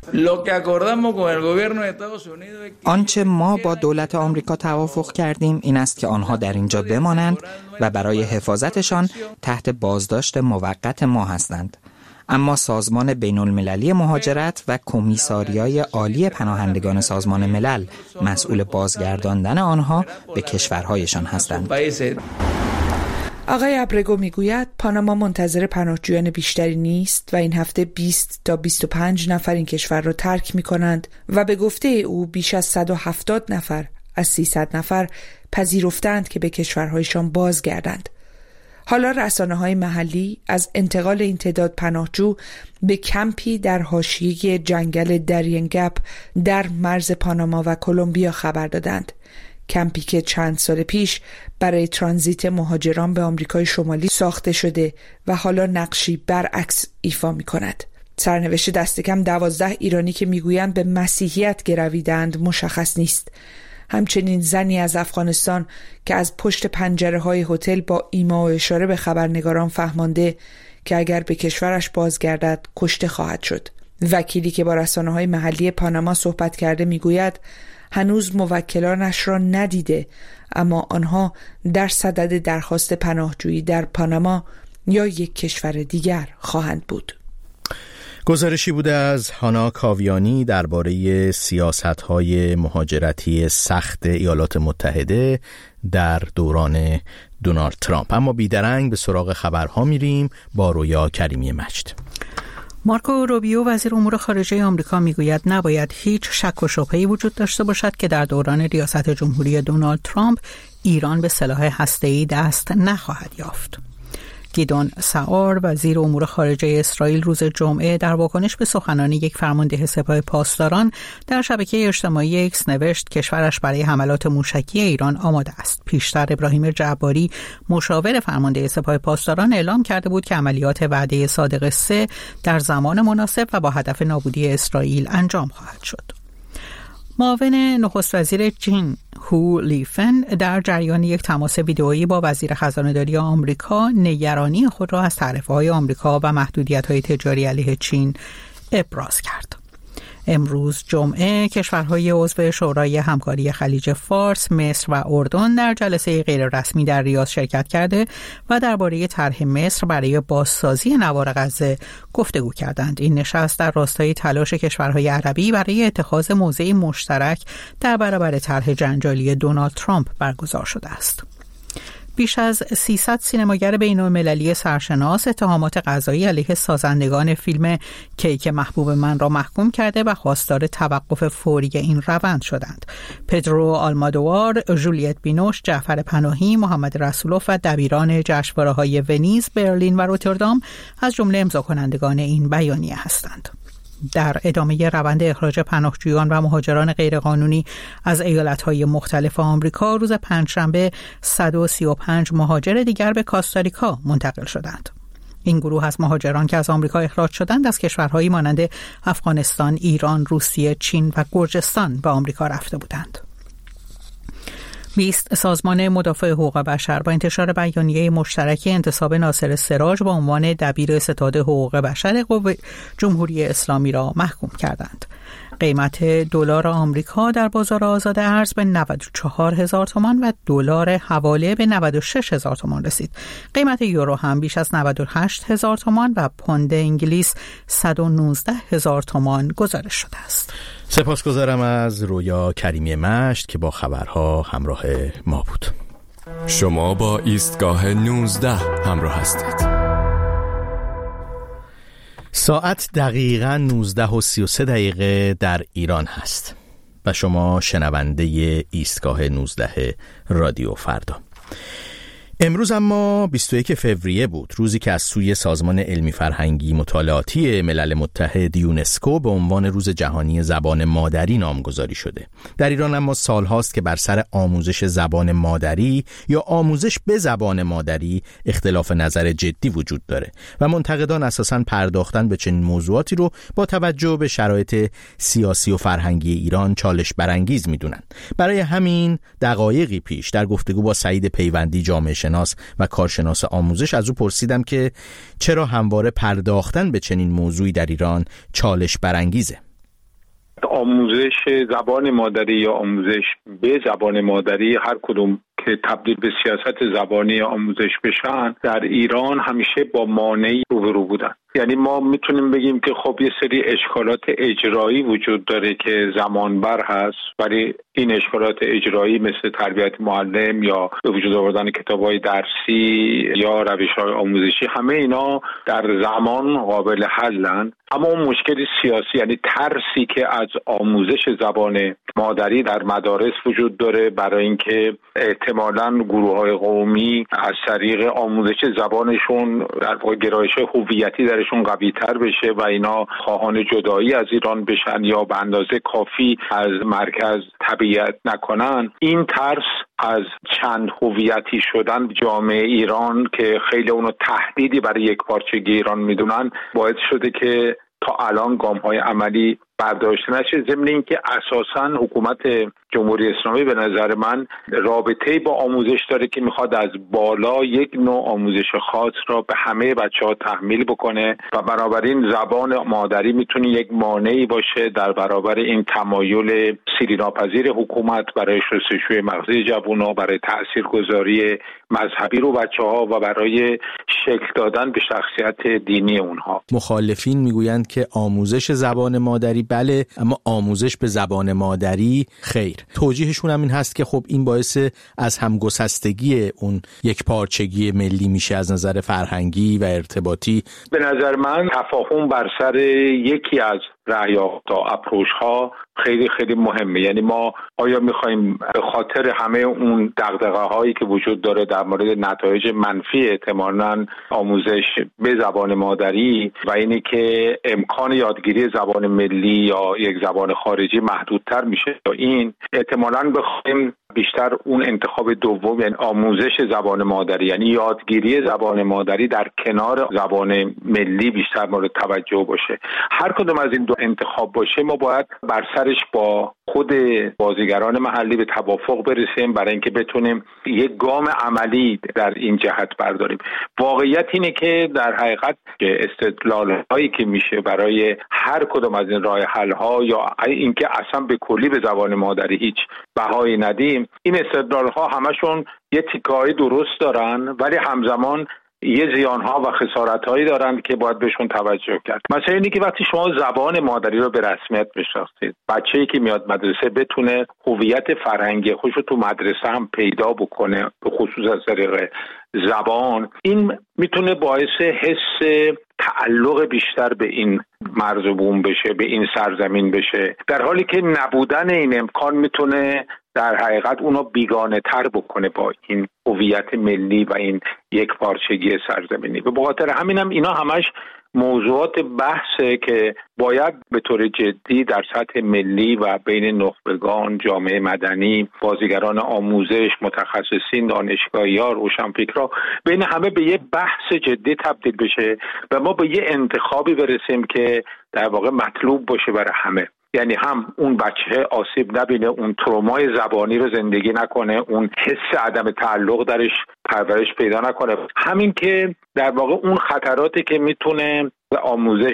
آنچه ما با دولت آمریکا توافق کردیم این است که آنها در اینجا بمانند و برای حفاظتشان تحت بازداشت موقت ما هستند. اما سازمان بین المللی مهاجرت و کمیساریای عالی پناهندگان سازمان ملل مسئول بازگرداندن آنها به کشورهایشان هستند. آقای ابرگو میگوید پاناما منتظر پناهجویان بیشتری نیست و این هفته بیست تا بیست و پنج نفر این کشور را ترک می کنند و به گفته او بیش از صد و هفتاد نفر از سیصد نفر پذیرفتند که به کشورهایشان بازگردند. حالا رسانه‌های محلی از انتقال این تعداد پناهجو به کمپی در حاشیه جنگل درینگپ در مرز پاناما و کلمبیا خبر دادند. کمپی که چند سال پیش برای ترانزیت مهاجران به آمریکای شمالی ساخته شده و حالا نقشی برعکس ایفا می کند. سرنوشت دست کم دوازده ایرانی که میگویند به مسیحیت گرویدند مشخص نیست. همچنین زنی از افغانستان که از پشت پنجره های هتل با ایما و اشاره به خبرنگاران فهمانده که اگر به کشورش بازگردد کشته خواهد شد. وکیلی که با رسانه‌های محلی پاناما صحبت کرده میگوید هنوز موکلانش را ندیده، اما آنها در صدد درخواست پناهجویی در پاناما یا یک کشور دیگر خواهند بود. گزارشی بوده از هانا کاویانی درباره سیاست‌های مهاجرتی سخت ایالات متحده در دوران دونالد ترامپ. اما بیدرنگ به سراغ خبرها میریم با رویا کریمی مجد. مارکو روبیو وزیر امور خارجه آمریکا میگوید نباید هیچ شک و شبهه‌ای وجود داشته باشد که در دوران ریاست جمهوری دونالد ترامپ ایران به سلاح هسته‌ای دست نخواهد یافت. گیدون ساور وزیر امور خارجه اسرائیل روز جمعه در واکنش به سخنان یک فرمانده سپاه پاسداران در شبکه اجتماعی ایکس نوشت کشورش برای حملات موشکی ایران آماده است. پیشتر ابراهیم جعباری مشاور فرمانده سپاه پاسداران اعلام کرده بود که عملیات وعده صادق سه در زمان مناسب و با هدف نابودی اسرائیل انجام خواهد شد. معاون نخست وزیر چین هو لیفن در جریان یک تماس ویدئویی با وزیر خزانه‌داری آمریکا نگرانی خود را از تعرفه‌های آمریکا و محدودیت‌های تجاری علیه چین ابراز کرد. امروز جمعه کشورهای عضو شورای همکاری خلیج فارس، مصر و اردن در جلسه غیررسمی در ریاض شرکت کرده و درباره طرح مصر برای بازسازی نوار غزه گفتگو کردند. این نشست در راستای تلاش کشورهای عربی برای اتخاذ موضعی مشترک در برابر طرح جنجالی دونالد ترامپ برگزار شده است. بیش از سیصد سینماگر بین‌المللی سرشناس اتهامات قضایی علیه سازندگان فیلم کیک محبوب من را محکوم کرده و خواستار توقف فوری این روند شدند. پدرو آلمادوار، جولیت بینوش، جعفر پناهی، محمد رسولوف و دبیران جشنواره‌های ونیز، برلین و روتردام از جمله امضا کنندگان این بیانیه هستند. در ادامه روند اخراج پناهجویان و مهاجران غیرقانونی از ایالت‌های مختلف آمریکا روز پنجشنبه صد و سی و پنج مهاجر دیگر به کاستاریکا منتقل شدند. این گروه از مهاجران که از آمریکا اخراج شدند از کشورهایی مانند افغانستان، ایران، روسیه، چین و گرجستان به آمریکا رفته بودند. بیست سازمان مدافع حقوق بشر با انتشار بیانیه مشترک انتصاب ناصر سراج با عنوان دبیر ستاد حقوق بشر قوه جمهوری اسلامی را محکوم کردند. قیمت دلار آمریکا در بازار آزاد ارز به نود و چهار هزار تومان و دلار حواله به نود و شش هزار تومان رسید. قیمت یورو هم بیش از نود و هشت هزار تومان و پوند انگلیس صد و نوزده هزار تومان گزارش شده است. سپاسگزارم از رویا کریمی مشت که با خبرها همراه ما بود. شما با ایستگاه نوزده همراه هستید. ساعت دقیقاً نوزده و سی و سه دقیقه در ایران هست و شما شنونده ایستگاه نوزده رادیو فردا. امروز اما بیست و یک فوریه بود، روزی که از سوی سازمان علمی فرهنگی مطالعاتی ملل متحد یونسکو به عنوان روز جهانی زبان مادری نامگذاری شده. در ایران اما سالهاست که بر سر آموزش زبان مادری یا آموزش به زبان مادری اختلاف نظر جدی وجود داره و منتقدان اساساً پرداختن به چنین موضوعاتی رو با توجه به شرایط سیاسی و فرهنگی ایران چالش برانگیز میدونن. برای همین دقایقی پیش در گفتگو با سعید پیوندی جامعه شناس و کارشناس آموزش از او پرسیدم که چرا همواره پرداختن به چنین موضوعی در ایران چالش برانگیزه. آموزش زبان مادری یا آموزش به زبان مادری، هر کدوم که تبدیل به سیاست زبانی آموزش بشن، در ایران همیشه با مانعی روبرو بودن. یعنی ما میتونیم بگیم که خب یه سری اشکالات اجرایی وجود داره که زمانبر هست، ولی این اشکالات اجرایی مثل تربیت معلم یا به وجود آوردن کتاب‌های درسی یا روش‌های آموزشی، همه اینا در زمان قابل حلن. اما اون مشکل سیاسی، یعنی ترسی که از آموزش زبان مادری در مدارس وجود داره برای اینکه احتمالاً گروه‌های قومی از طریق آموزش زبانشون در واقع گرایش هویتی درشون قوی‌تر بشه و اینا خواهان جدایی از ایران بشن یا به اندازه کافی از مرکز تبعیت نکنن. این ترس از چند هویتی شدن جامعه ایران که خیلی اونو تهدیدی برای یک پارچگی ایران میدونن باعث شده که تا الان گام‌های عملی برداشته نشه. ضمن اینکه اساساً حکومت جمهوری اسلامی به نظر من رابطه‌ای با آموزش داره که میخواد از بالا یک نوع آموزش خاص را به همه بچه‌ها تحمیل بکنه و بنابراین زبان مادری میتونه یک مانعی باشه در برابر این تمایل سیریناپذیر حکومت برای شستشوی مغزی جوونا، برای تاثیرگذاری مذهبی رو بچه‌ها و برای شکل دادن به شخصیت دینی اونها. مخالفین میگویند که آموزش زبان مادری بله، اما آموزش به زبان مادری خیر. توجیهشون هم این هست که خب این باعث از همگسستگی اون یک پارچگی ملی میشه از نظر فرهنگی و ارتباطی. به نظر من تفاهم بر سر یکی از رأی‌یافته اپروچ ها خیلی خیلی مهمه. یعنی ما آیا میخوایم به خاطر همه اون دغدغه هایی که وجود داره در مورد نتایج منفی احتمالاً آموزش به زبان مادری و اینی که امکان یادگیری زبان ملی یا یک زبان خارجی محدودتر میشه، یا این احتمالاً بخوایم بیشتر اون انتخاب دوم، یعنی آموزش زبان مادری، یعنی یادگیری زبان مادری در کنار زبان ملی بیشتر مورد توجه باشه. هر کدوم از این دو انتخاب باشه ما باید بر سرش با خود بازیگران محلی به توافق برسیم برای اینکه بتونیم یک گام عملی در این جهت برداریم. واقعیت اینه که در حقیقت استدلال هایی که میشه برای هر کدوم از این راه حل ها یا اینکه اصلا به کلی به زبان مادری هیچ بهایی ندیم، این استدلال ها همشون یه تیکه‌ای درست دارن ولی همزمان یه زیان‌ها و خسارت‌هایی دارن که باید بهشون توجه کرد. مثلا اینی که وقتی شما زبان مادری رو به رسمیت بشناسید، بچه‌ای که میاد مدرسه بتونه هویت فرهنگی خودش رو تو مدرسه هم پیدا بکنه، به خصوص از طریق زبان، این میتونه باعث حس تعلق بیشتر به این مرز و بوم بشه، به این سرزمین بشه، در حالی که نبودن این امکان میتونه در حقیقت اونو بیگانه تر بکنه با این هویت ملی و این یک پارچگی سرزمینی. به خاطر همینم اینا همش موضوعات بحثه که باید به طور جدی در سطح ملی و بین نخبگان، جامعه مدنی، بازیگران آموزش، متخصصین، دانشگاهی‌ها، روشنفکرها، بین همه به یه بحث جدی تبدیل بشه و ما به یه انتخابی برسیم که در واقع مطلوب باشه برای همه. یعنی هم اون بچه آسیب نبینه، اون ترومای زبانی رو زندگی نکنه، اون حس عدم تعلق درش پرورش پیدا نکنه، همین که در واقع اون خطراتی که میتونه آموزش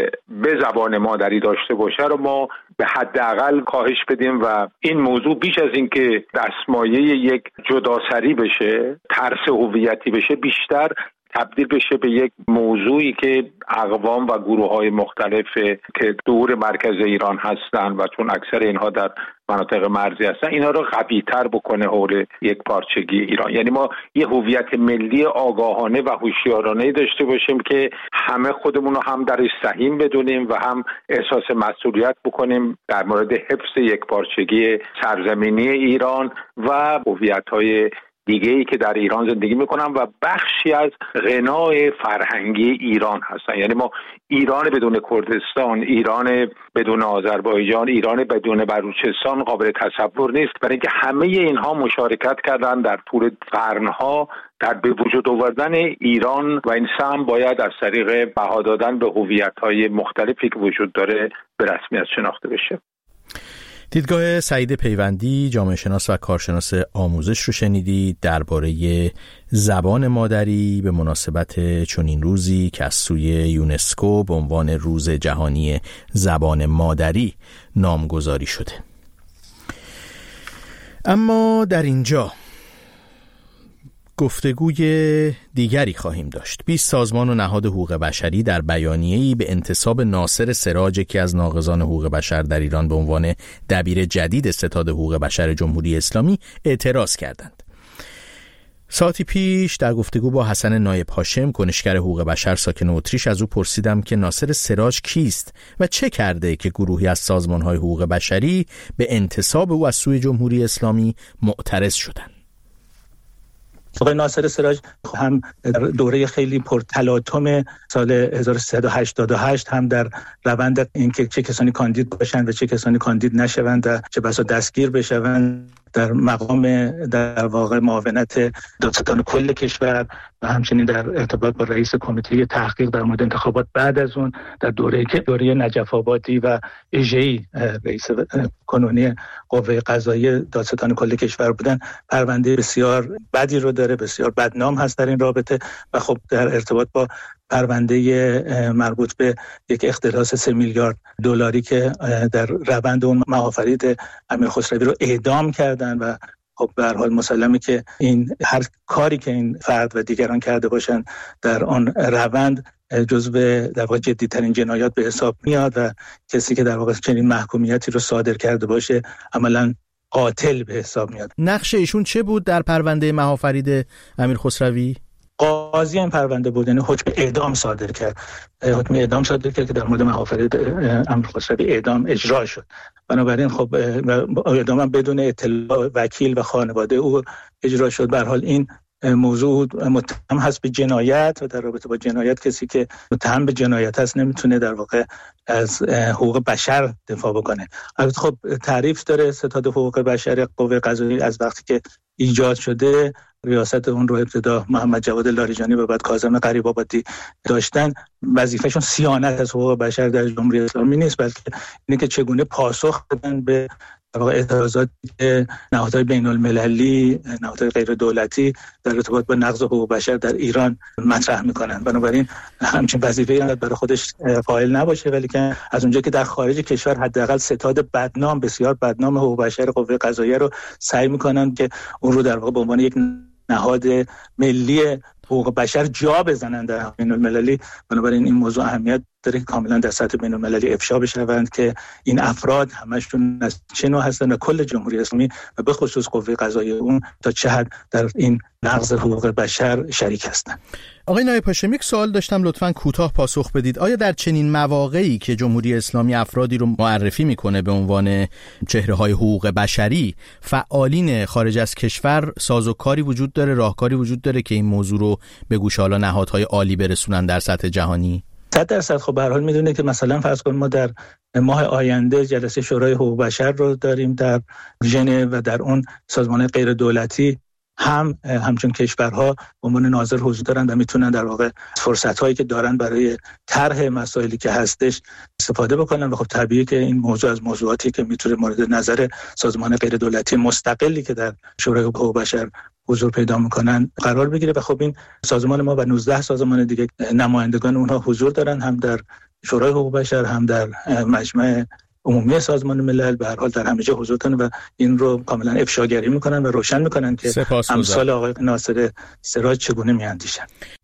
به زبان مادری داشته باشه رو ما به حداقل کاهش بدیم و این موضوع بیش از این که دستمایه یک جداسری بشه، ترس هویتی بشه، بیشتر تبدیل بشه به یک موضوعی که اقوام و گروه‌های مختلف که دور مرکز ایران هستن و چون اکثر اینها در مناطق مرزی هستن، اینا رو قوی‌تر بکنه حول یک پارچگی ایران. یعنی ما یه هویت ملی آگاهانه و هوشیارانه داشته باشیم که همه خودمون رو هم درش سهیم بدونیم و هم احساس مسئولیت بکنیم در مورد حفظ یک پارچگی سرزمینی ایران و هویت‌های دیگه‌ای که در ایران زندگی میکنن و بخشی از غنای فرهنگی ایران هستن. یعنی ما ایران بدون کردستان، ایران بدون آذربایجان، ایران بدون بلوچستان قابل تصور نیست، برای اینکه همه اینها مشارکت کردن در طول قرنها در به وجود آوردن ایران و این سهم باید از طریق بها دادن به هویت‌های مختلفی که وجود داره به رسمیت شناخته بشه. دیدگاه سعید پیوندی، جامعه شناس و کارشناس آموزش رو شنیدید درباره زبان مادری به مناسبت چنین روزی که از سوی یونسکو به عنوان روز جهانی زبان مادری نامگذاری شده. اما در اینجا گفتگوی دیگری خواهیم داشت. بیست سازمان و نهاد حقوق بشری در بیانیه‌ای به انتصاب ناصر سراج، یکی از ناقضان حقوق بشر در ایران، به عنوان دبیر جدید ستاد حقوق بشر جمهوری اسلامی اعتراض کردند. ساعتی پیش در گفتگو با حسن نایب هاشم، کنشگر حقوق بشر ساکن اتریش، از او پرسیدم که ناصر سراج کیست و چه کرده که گروهی از سازمان‌های حقوق بشری به انتصاب او از سوی جمهوری اسلامی معترض شدند. آقای ناصر سراج هم در دوره خیلی پرتلاطم سال هزار و سیصد و هشتاد و هشت هم در روند اینکه چه کسانی کاندید باشند و چه کسانی کاندید نشوند و چه بسا دستگیر بشوند در مقام در واقع معاونت دادستان کل کشور و همچنین در ارتباط با رئیس کمیته تحقیق در مورد انتخابات بعد از اون در دوره که دوره نجف آبادی و اژه‌ای رئیس کنونی قوه قضاییه دادستان کل کشور بودن، پرونده بسیار بدی رو داره، بسیار بدنام هست در این رابطه و خب در ارتباط با پرونده مربوط به یک اختلاس سه میلیارد دلاری که در روند اون محافرید امیر خسروی رو اعدام کردن و خب به هر حال مسلمه که این هر کاری که این فرد و دیگران کرده باشن در آن روند جزو در واقع جدی‌ترین جنایات به حساب میاد و کسی که در واقع چنین محکومیتی رو صادر کرده باشه عملاً قاتل به حساب میاد. نقش ایشون چه بود در پرونده محافرید امیر خسروی؟ قاضی این پرونده بود، یعنی حکم اعدام صادر کرد حکم اعدام صادر کرد که در مورد محافرید امیر خسروی اعدام اجرا شد. بنابراین خب اعدام هم بدون اطلاع وکیل و خانواده او اجرا شد. به هر حال این موضوع متهم هست به جنایت و در رابطه با جنایت کسی که متهم به جنایت هست نمیتونه در واقع از حقوق بشر دفاع بکنه. البته خب تعریف داره ستاد حقوق بشر قوه قضاییه از وقتی که ایجاد شده، ریاست اون رو ابتدا محمد جواد لاریجانی و بعد کاظم غریب‌آبادی داشتن. وظیفهشون صیانت از حقوق بشر در جمهوری اسلامی نیست، بلکه اینه که چگونه پاسخ بدن به اعتراضاتی که نهادهای بین‌المللی، نهادهای غیر دولتی در ارتباط با نقض حقوق بشر در ایران مطرح میکنن. بنابراین همچین وظیفه‌ای هم برای خودش قائل نباشه، ولی که از اونجا که در خارج کشور حداقل ستاد بدنام، بسیار بدنام حقوق بشر قوه قضاییه رو سعی میکنن که اون رو در واقع به عنوان یک نهاد ملی حقوق بشر جا بزنن در بین‌المللی. بنابراین این موضوع اهمیت داره که کاملا در سطح بین‌المللی افشا بشوند که این افراد همشون از چه نوع هستن و کل جمهوری اسلامی و به خصوص قوه قضاییه اون تا چه حد در این نقض حقوق بشر شریک هستند. آقای نایب هاشمی، یک سوال داشتم، لطفاً کوتاه پاسخ بدید. آیا در چنین مواقعی که جمهوری اسلامی افرادی رو معرفی میکنه به عنوان چهره‌های حقوق بشری، فعالین خارج از کشور سازوکاری وجود داره، راهکاری وجود داره که این موضوع رو به گوش حالا نهادهای عالی برسونن در سطح جهانی؟ صد درصد. خب به هر حال میدونه که مثلا فرض کنیم ما در ماه آینده جلسه شورای حقوق بشر رو داریم در ژنو و در اون سازمان غیر دولتی هم همچون کشورها به عنوان ناظر حضور دارن و میتونن در واقع فرصت‌هایی که دارن برای طرح مسائلی که هستش استفاده بکنن و خب طبیعیه که این موضوع از موضوعاتی که میتونه مورد نظر سازمان غیر دولتی مستقلی که در شورای حقوق بشر حضور پیدا میکنن قرار بگیره و خب این سازمان ما و نوزده سازمان دیگه نمایندگان اونها حضور دارن، هم در شورای حقوق بشر هم در مجمع عمومی سازمان ملل. به هر حال در همه جا حضور دارن و این رو کاملا افشاگری میکنن و روشن میکنن که امثال آقای ناصر سراج چگونه میاندیشن.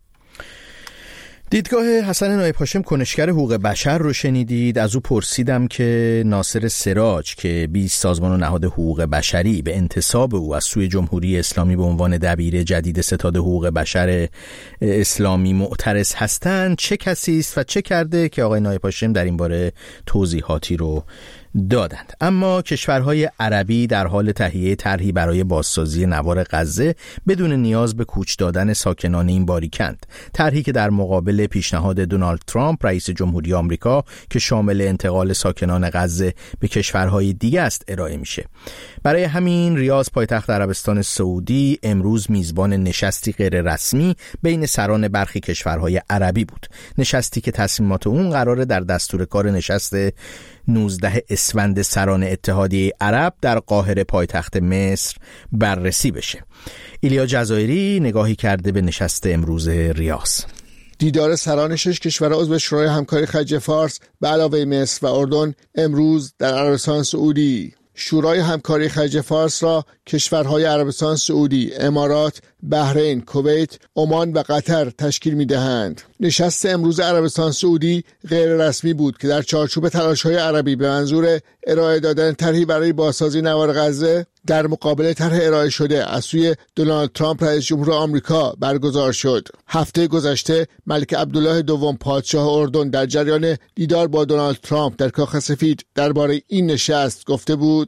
دیدگاه حسن نایب هاشم، کنشگر حقوق بشر رو شنیدید. از او پرسیدم که ناصر سراج که بیست سازمان و نهاد حقوق بشری به انتصاب او از سوی جمهوری اسلامی به عنوان دبیر جدید ستاد حقوق بشر اسلامی معترض هستند، چه کسی است و چه کرده که آقای نایب هاشم در این باره توضیحاتی رو دادند. اما کشورهای عربی در حال تهیه طرحی برای بازسازی نوار غزه بدون نیاز به کوچ دادن ساکنان این باریکند. طرحی که در مقابل پیشنهاد دونالد ترامپ رئیس جمهوری آمریکا که شامل انتقال ساکنان غزه به کشورهای دیگه است ارائه میشه. برای همین ریاض پایتخت عربستان سعودی امروز میزبان نشستی غیر رسمی بین سران برخی کشورهای عربی بود. نشستی که تصمیمات اون قراره در دستور کار نشست نوزده اسفند سران اتحادیه عرب در قاهره پایتخت مصر بررسی بشه. ایلیا جزایری نگاهی کرده به نشست امروز ریاض. دیدار سران شش کشور عضو شورای همکاری خلیج فارس به علاوه مصر و اردن امروز در عربستان سعودی. شورای همکاری خلیج فارس را کشورهای عربستان سعودی، امارات، بحرین، کویت، عمان و قطر تشکیل می‌دهند. نشست امروز عربستان سعودی غیر رسمی بود که در چارچوب تلاش‌های عربی به منظور ارائه دادن طرحی برای بازسازی نوار غزه در مقابل طرح ارائه شده از سوی دونالد ترامپ رئیس جمهور آمریکا برگزار شد. هفته گذشته ملک عبدالله دوم پادشاه اردن در جریان دیدار با دونالد ترامپ در کاخ سفید درباره این نشست گفته بود: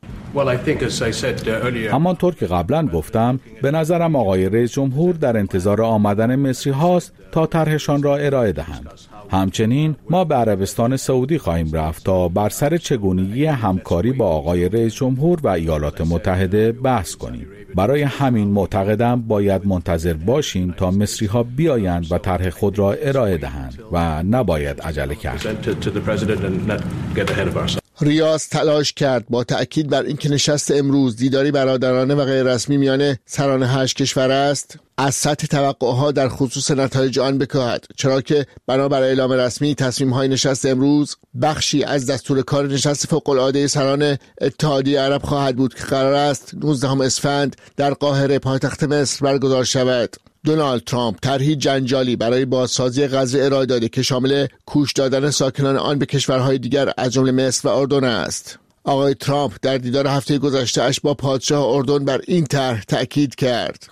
همانطور که قبلا گفتم، به نظرم آقای رئیس جمهور در انتظار آمدن مصری هاست تا طرحشان را ارائه دهند. همچنین ما به عربستان سعودی خواهیم رفت تا بر سر چگونگی همکاری با آقای رئیس جمهور و ایالات متحده بحث کنیم. برای همین معتقدم باید منتظر باشیم تا مصری ها بیایند و طرح خود را ارائه دهند و نباید عجله کرد. ریاض تلاش کرد با تأکید بر اینکه نشست امروز دیداری برادرانه و غیر رسمی میان سران هشت کشور است، از سطح توقعها در خصوص نتایج آن بکاهد، چرا که بنابر اعلام رسمی تصمیم‌های نشست امروز بخشی از دستور کار نشست فوق‌العاده سران اتحادیه عرب خواهد بود که قرار است نوزدهم اسفند در قاهره پایتخت مصر برگزار شود. دونالد ترامپ طرحی جنجالی برای بازسازی غزه ارائه داده که شامل کوچ دادن ساکنان آن به کشورهای دیگر از جمله مصر و اردن است. آقای ترامپ در دیدار هفته گذشته اش با پادشاه اردن بر این طرح تأکید کرد.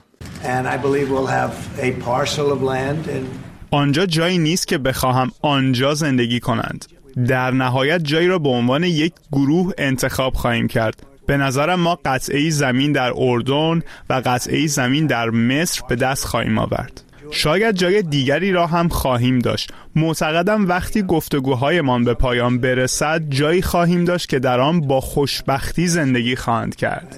آنجا جایی نیست که بخواهم آنجا زندگی کنند. در نهایت جایی را به عنوان یک گروه انتخاب خواهیم کرد. به نظرم ما قطعه زمین در اردن و قطعه زمین در مصر به دست خواهیم آورد. شاید جای دیگری را هم خواهیم داشت. معتقدم وقتی گفتگوهایمان به پایان برسد جایی خواهیم داشت که در آن با خوشبختی زندگی خواهند کرد.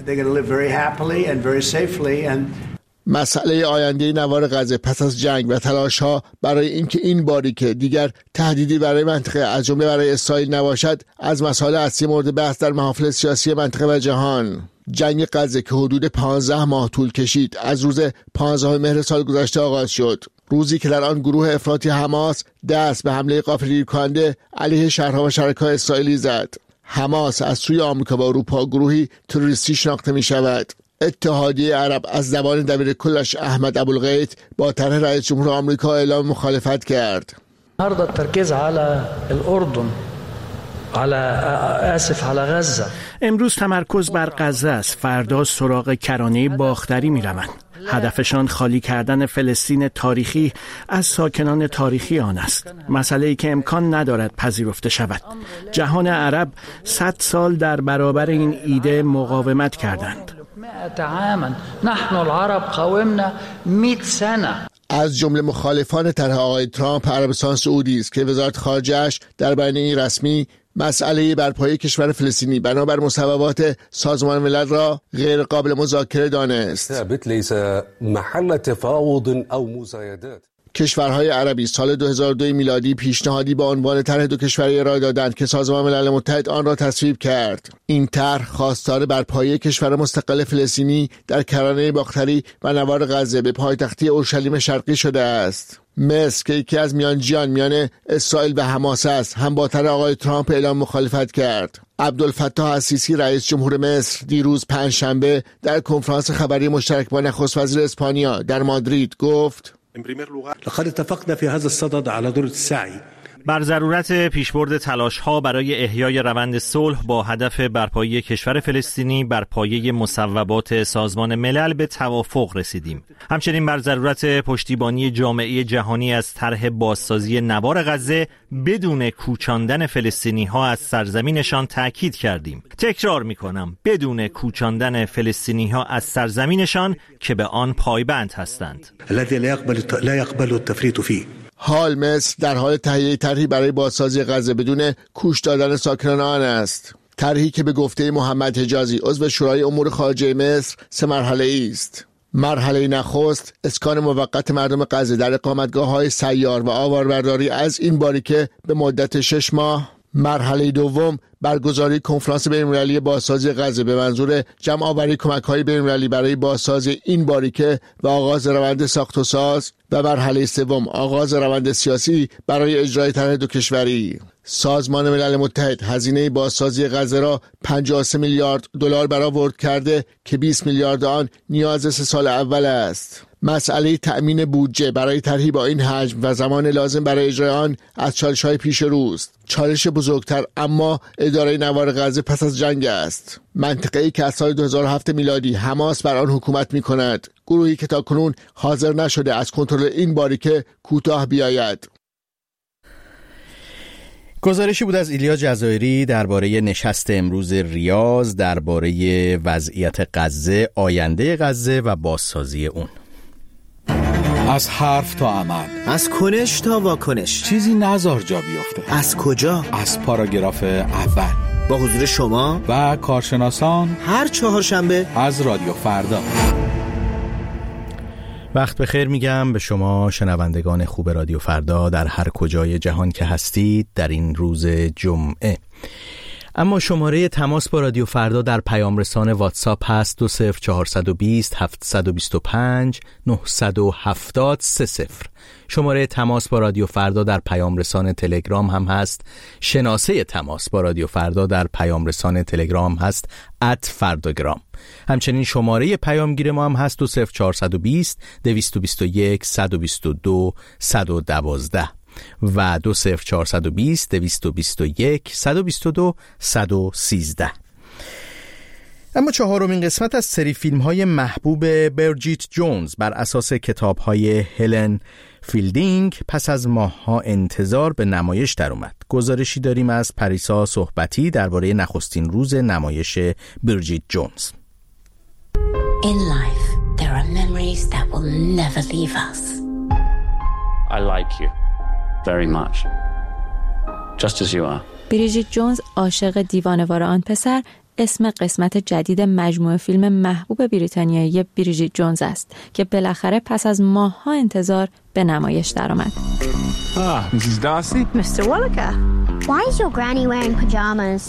مسئله آینده نوار غزه پس از جنگ و تلاش‌ها برای اینکه این باری که دیگر تهدیدی برای منطقه از جمله برای اسرائیل نباشد از مسائل اصلی مورد بحث در محافل سیاسی منطقه و جهان. جنگ غزه که حدود پانزده ماه طول کشید از روز پانزدهم مهر سال گذشته آغاز شد، روزی که در آن گروه افراطی حماس دست به حمله غافلگیرکننده علیه شهرها و شرکای اسرائیلی زد. حماس از سوی آمریکا و اروپا گروهی تروریستی شناخته می شود. اتحادیه عرب از زبان دبیر کلش احمد ابوالغیث با طرح رئیس جمهور آمریکا اعلام مخالفت کرد. النهارده التركيز على الاردن على اسف على غزه. امروز تمرکز بر غزه است، فردا سراغ کرانه باختری می‌روند. هدفشان خالی کردن فلسطین تاریخی از ساکنان تاریخی آن است، مسئله‌ای که امکان ندارد پذیرفته شود. جهان عرب صد سال در برابر این ایده مقاومت کردند. نحن العرب قاومنا مئة سنه. از جمله مخالفان طرح آقای ترامپ عربستان سعودی است که وزارت خارجه‌اش در بیانیه رسمی مسئله برپایی کشور فلسطینی بنابر مصوبات سازمان ملل را غیر قابل مذاکره دانست. لیس محل تفاوض او مزایدات. کشورهای عربی سال دو هزار و دو میلادی پیشنهادی با عنوان طرح دو کشوری ارائه دادند که سازمان ملل متحد آن را تصویب کرد. این طرح خواستار برپایی کشور مستقل فلسطینی در کرانه باختری و نوار غزه به پایتختی اورشلیم شرقی شده است. مصر که یکی از میانجیان میان اسرائیل و حماس است هم با طرح آقای ترامپ اعلام مخالفت کرد. عبدالفتاح السیسی رئیس جمهور مصر دیروز پنجشنبه در کنفرانس خبری مشترک با نخست وزیر اسپانیا در مادرید گفت: لقد اتفقنا في هذا الصدد على ضرورة السعي بر ضرورت پیشبرد تلاش‌ها برای احیای روند صلح با هدف برپایی کشور فلسطینی بر پایه مصوبات سازمان ملل به توافق رسیدیم. همچنین بر ضرورت پشتیبانی جامعه جهانی از طرح بازسازی نوار غزه بدون کوچاندن فلسطینی‌ها از سرزمینشان تاکید کردیم. تکرار می‌کنم، بدون کوچاندن فلسطینی‌ها از سرزمینشان که به آن پایبند هستند. الذي لا يقبل لا يقبل التفريط فيه. حال مصر در حال تهیه طرحی برای بازسازی غزه بدون کوچ دادن ساکنان آن است. طرحی که به گفته محمد حجازی عضو شورای امور خارجه مصر سه مرحله است. مرحله نخست اسکان موقت مردم غزه در اقامتگاه‌های سیار و آواربرداری از این باریکه به مدت شش ماه. مرحله دوم برگزاری کنفرانس بین‌المللی بازسازی غزه به منظور جمع آوری کمک‌های بین‌المللی برای بازسازی این باریکه و آغاز روند ساخت و ساز. و مرحله سوم آغاز روند سیاسی برای اجرای طرح دو کشوری. سازمان ملل متحد هزینه بازسازی غزه را پنجاه و سه میلیارد دلار برآورد کرده که بیست میلیارد آن نیاز سه سال اول است. مسئله تأمین بودجه برای طرحی با این حجم و زمان لازم برای اجرای آن از چالش‌های پیش روست. چالش بزرگتر اما اداره نوار غزه پس از جنگ است. منطقه‌ای که از سال دو هزار و هفت میلادی حماس بر آن حکومت می‌کند. گروهی که تاکنون حاضر نشده از کنترل این باریکه کوتاه بیاید. گزارشی بود از ایلیا جزایری درباره نشست امروز ریاض درباره وضعیت غزه، آینده غزه و بازسازی اون. از حرف تا عمل، از کنش تا واکنش، چیزی نزار جا بیفته. از کجا؟ از پاراگراف اول با حضور شما و کارشناسان هر چهارشنبه از رادیو فردا. وقت بخیر میگم به شما شنوندگان خوب رادیو فردا در هر کجای جهان که هستید در این روز جمعه. اما شماره تماس با رادیو فردا در پیام رسان واتساپ هست دو صفر چهارصد و بیست هفتصد و بیست و پنج نهصد و هفتاد سه صفر. شماره تماس با رادیو فردا در پیام رسان تلگرام هم هست. شناسه تماس با رادیو فردا در پیام رسان تلگرام هست ات فرداگرام. همچنین شماره پیامگیر ما هم هست دو صفر چهارصد و بیست دویست و بیست و یک صد و بیست و دو صد و دوازده و دو صفر چهارصد و بیست دویست و بیست و یک صد و بیست و دو صد و سیزده. اما چهارمین قسمت از سری فیلم های محبوب برجیت جونز بر اساس کتاب های هلن فیلدینگ پس از ماه‌ها انتظار به نمایش در اومد. گزارشی داریم از پریسا صحبتی درباره نخستین روز نمایش برجیت جونز. In life, there are memories that will never leave us. I like you very much. Just as you are. بریجیت جونز عاشق دیوانه‌وار آن پسر اسم قسمت جدید مجموعه فیلم محبوب بریتانیایی بریجیت جونز است که بالاخره پس از ماه‌ها انتظار به نمایش درآمد. Ah, Missus Darcy. Mr. Wallaker. Why is your granny wearing pajamas?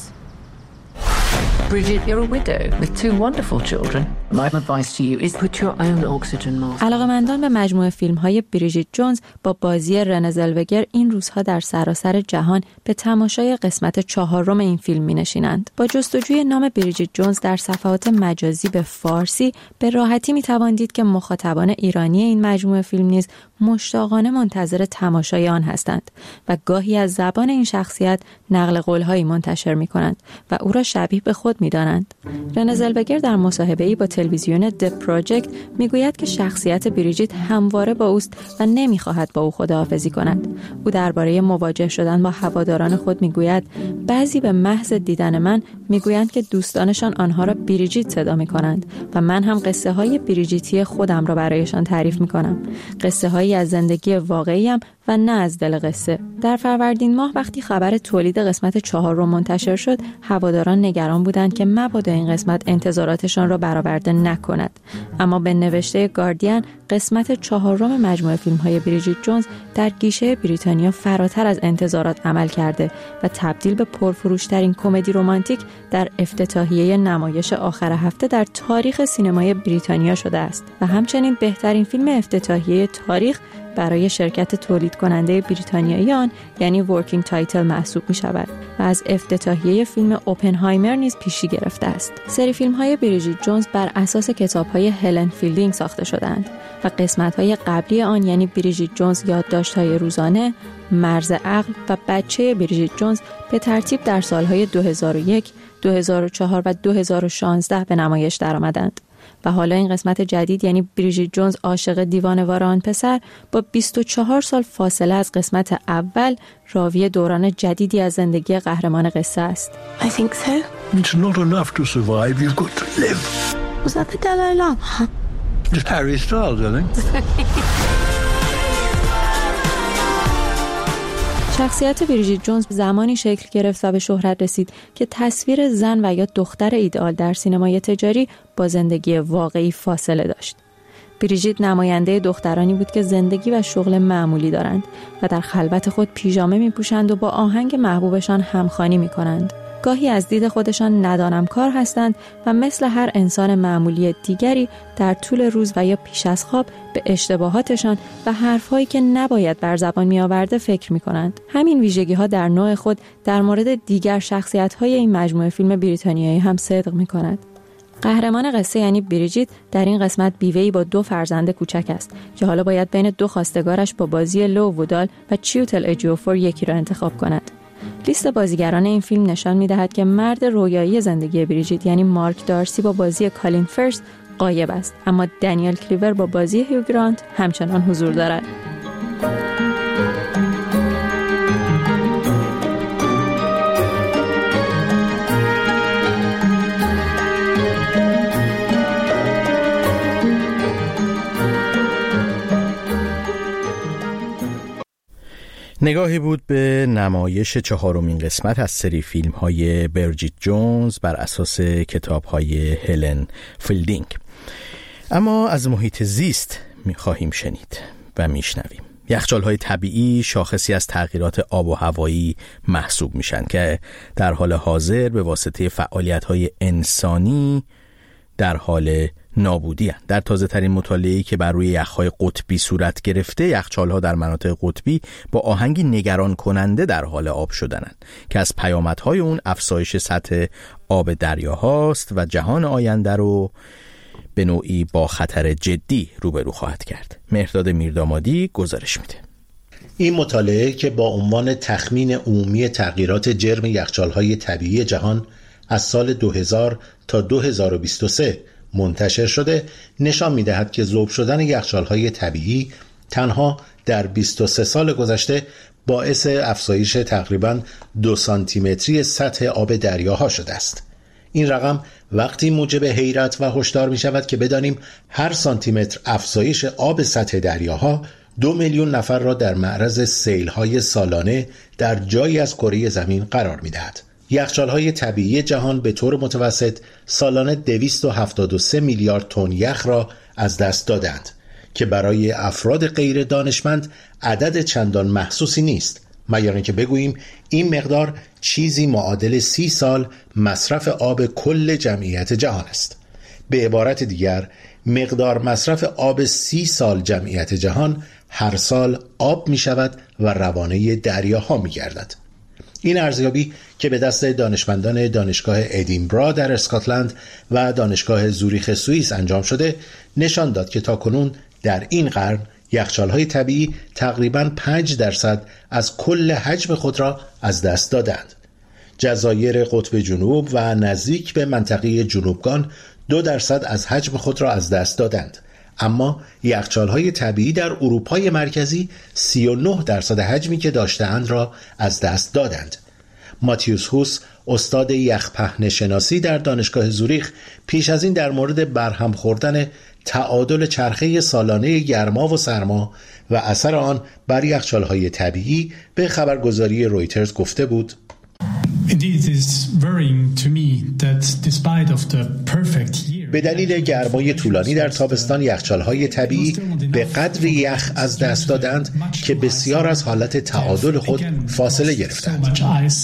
Bridget, you're a widow with two wonderful children. My advice to you is put your own oxygen mask. علاقه‌مندان به مجموعه فیلم‌های بریجیت جونز با بازی رنه زلوگر این روزها در سراسر جهان به تماشای قسمت چهارم این فیلم می‌نشینند. با جستجوی نام بریجیت جونز در صفحات مجازی به فارسی به راحتی می‌توان دید که مخاطبان ایرانی این مجموعه فیلم نیز مشتاقانه منتظر تماشای آن هستند و گاهی از زبان این شخصیت نقل قول‌هایی منتشر می‌کنند و او را شبیه به خود می‌دانند. رنه زلوگر در مصاحبه‌ای با تلویزیون د پروژکت میگوید که شخصیت بریجیت همواره با اوست و نمیخواهد با او خداحافظی کند. او درباره مواجه شدن با هواداران خود میگوید بعضی به محض دیدن من میگویند که دوستانشان آنها را بریجیت صدا میکنند و من هم قصه های بریجیتی خودم را برایشان تعریف میکنم. قصه هایی از زندگی واقعیم و نه از دل قصه. در فروردین ماه وقتی خبر تولید قسمت چهارم منتشر شد، هواداران نگران بودند که مبادا این قسمت انتظاراتشان را برآورده نکند. اما به نوشته گاردین، قسمت چهارم مجموعه فیلم‌های بریجیت جونز در گیشه بریتانیا فراتر از انتظارات عمل کرده و تبدیل به پرفروش‌ترین کمدی رمانتیک در افتتاحیه نمایش آخر هفته در تاریخ سینمای بریتانیا شده است و همچنین بهترین فیلم افتتاحیه تاریخ برای شرکت تولید کننده بریتانیایی آن یعنی ورکینگ تایتل محسوب می شود و از افتتاحیه فیلم اوپنهایمر نیز پیشی گرفته است. سری فیلم های بریجیت جونز بر اساس کتاب های هلن فیلدینگ ساخته شدند و قسمت های قبلی آن یعنی بریجیت جونز یادداشت های روزانه، مرز عقل و بچه بریجیت جونز به ترتیب در سالهای دو هزار و یک، دو هزار و چهار و دو هزار و شانزده به نمایش درآمدند. و حالا این قسمت جدید یعنی بریجیت جونز عاشق دیوانه‌وار آن پسر با بیست و چهار سال فاصله از قسمت اول راوی دوران جدیدی از زندگی قهرمان قصه است. I think so. It's not enough to survive, you've got to live. Was that the Dalai Lama? Just Harry Styles, I think. شخصیت بریجیت جونز زمانی شکل گرفت و به شهرت رسید که تصویر زن و یا دختر ایدئال در سینمای تجاری با زندگی واقعی فاصله داشت. بریجیت نماینده دخترانی بود که زندگی و شغل معمولی دارند و در خلوت خود پیژامه می‌پوشند و با آهنگ محبوبشان همخوانی می‌کنند. گاهی از دید خودشان ندانم کار هستند و مثل هر انسان معمولی دیگری در طول روز و یا پیش از خواب به اشتباهاتشان و حرفهایی که نباید بر زبان می آورده فکر می کنند. همین ویژگی ها در نوع خود در مورد دیگر شخصیت های این مجموعه فیلم بریتانیایی هم صدق می کند. قهرمان قصه یعنی بریجیت در این قسمت بیوه‌ای با دو فرزند کوچک است که حالا باید بین دو خواستگارش با بازی لو وودال و چیوتل اجیوفور یکی را انتخاب کند. لیست بازیگران این فیلم نشان می‌دهد که مرد رویایی زندگی بریجیت یعنی مارک دارسی با بازی کالین فرث غایب است، اما دنیل کلیور با بازی هیو گرانت همچنان حضور دارد. نگاهی بود به نمایش چهارمین قسمت از سری فیلم های بریجیت جونز بر اساس کتاب های هلن فیلدینگ. اما از محیط زیست می خواهیم شنید و می شنویم. یخچال های طبیعی شاخصی از تغییرات آب و هوایی محسوب میشن که در حال حاضر به واسطه فعالیت های انسانی در حال نابودی هستند. در تازه ترین مطالعه‌ای که بر روی یخ‌های قطبی صورت گرفته، یخچال‌ها در مناطق قطبی با آهنگی نگران کننده در حال آب شدنند که از پیامدهای اون افزایش سطح آب دریاهاست و جهان آینده رو به نوعی با خطر جدی روبرو خواهد کرد. مهرداد میردامادی گزارش میده. این مطالعه که با عنوان تخمین عمومی تغییرات جرم یخچال‌های طبیعی جهان از سال دو هزار تا دو هزار و بیست و سه منتشر شده، نشان می‌دهد که ذوب شدن یخچال‌های طبیعی تنها در بیست و سه سال گذشته باعث افزایش تقریباً دو سانتیمتری سطح آب دریاها شده است. این رقم وقتی موجب حیرت و هشدار می‌شود که بدانیم هر سانتیمتر افزایش آب سطح دریاها دو میلیون نفر را در معرض سیل‌های سالانه در جایی از کره زمین قرار می‌دهد. یخچال‌های طبیعی جهان به طور متوسط سالانه دویست و هفتاد و سه میلیارد تن یخ را از دست دادند که برای افراد غیر دانشمند عدد چندان محسوسی نیست، مگر اینکه بگوییم این مقدار چیزی معادل سی سال مصرف آب کل جمعیت جهان است. به عبارت دیگر، مقدار مصرف آب سی سال جمعیت جهان هر سال آب می شود و روانه دریاها می گردد. این ارزیابی که به دست دانشمندان دانشگاه ادینبرا در اسکاتلند و دانشگاه زوریخ سوئیس انجام شده، نشان داد که تاکنون در این قرن یخچال‌های طبیعی تقریباً پنج درصد از کل حجم خود را از دست دادند. جزایر قطب جنوب و نزدیک به منطقه جنوبگان دو درصد از حجم خود را از دست دادند، اما یخچال‌های طبیعی در اروپای مرکزی سی و نه درصد حجمی که داشته‌اند را از دست دادند. ماتیوس هوس، استاد یخ‌پهن شناسی در دانشگاه زوریخ، پیش از این در مورد برهم خوردن تعادل چرخه سالانه گرما و سرما و اثر آن بر یخچال‌های طبیعی به خبرگزاری رویترز گفته بود: به دلیل گرمای طولانی در تابستان یخچال‌های طبیعی به قدری یخ از دست دادند که بسیار از حالت تعادل خود فاصله گرفتند.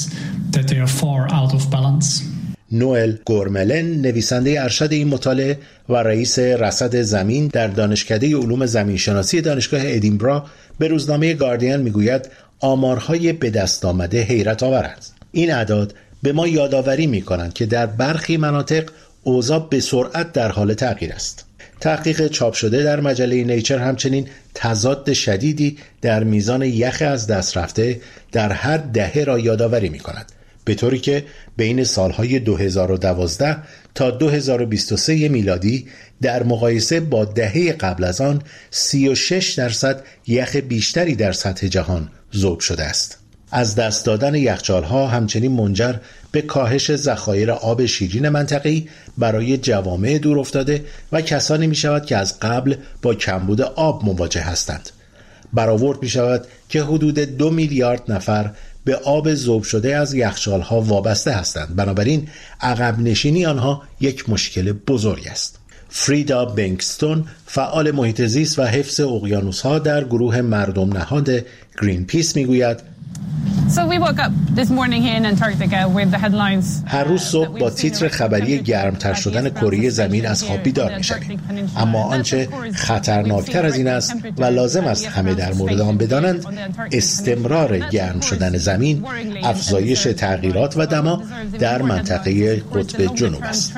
نوئل گورملن، نویسنده ارشد این مطالعه و رئیس رصد زمین در دانشکده علوم زمینشناسی دانشگاه ادینبرا، به روزنامه گاردین میگوید آمارهای به دست آمده حیرت آورند. این اعداد به ما یادآوری می‌کنند که در برخی مناطق اوضاع به سرعت در حال تغییر است. تحقیق چاپ شده در مجله نیچر همچنین تضاد شدیدی در میزان یخ از دست رفته در هر دهه را یادآوری می‌کند، به طوری که بین سالهای دو هزار و دوازده تا دو هزار و بیست و سه میلادی در مقایسه با دهه قبل از آن سی و شش درصد یخ بیشتری در سطح جهان ذوب شده است. از دست دادن یخچال‌ها همچنین منجر به کاهش ذخایر آب شیرین منطقه‌ای برای جوامع دورافتاده و کسانی می‌شود که از قبل با کمبود آب مواجه هستند. برآورد می‌شود که حدود دو میلیارد نفر به آب ذوب شده از یخچال‌ها وابسته هستند، بنابراین عقب نشینی آنها یک مشکل بزرگ است. فریدا بنکستون، فعال محیط زیست و حفظ اقیانوس‌ها در گروه مردم نهاد گرین پیس میگوید: هر روز صبح با تیتر خبری گرمتر شدن کره زمین از خواب بیدار می‌شویم. اما آنچه خطرناکتر از این است و لازم است همه در مورد آن بدانند، استمرار گرم شدن زمین، افزایش تغییرات و دما در منطقه قطب جنوب است.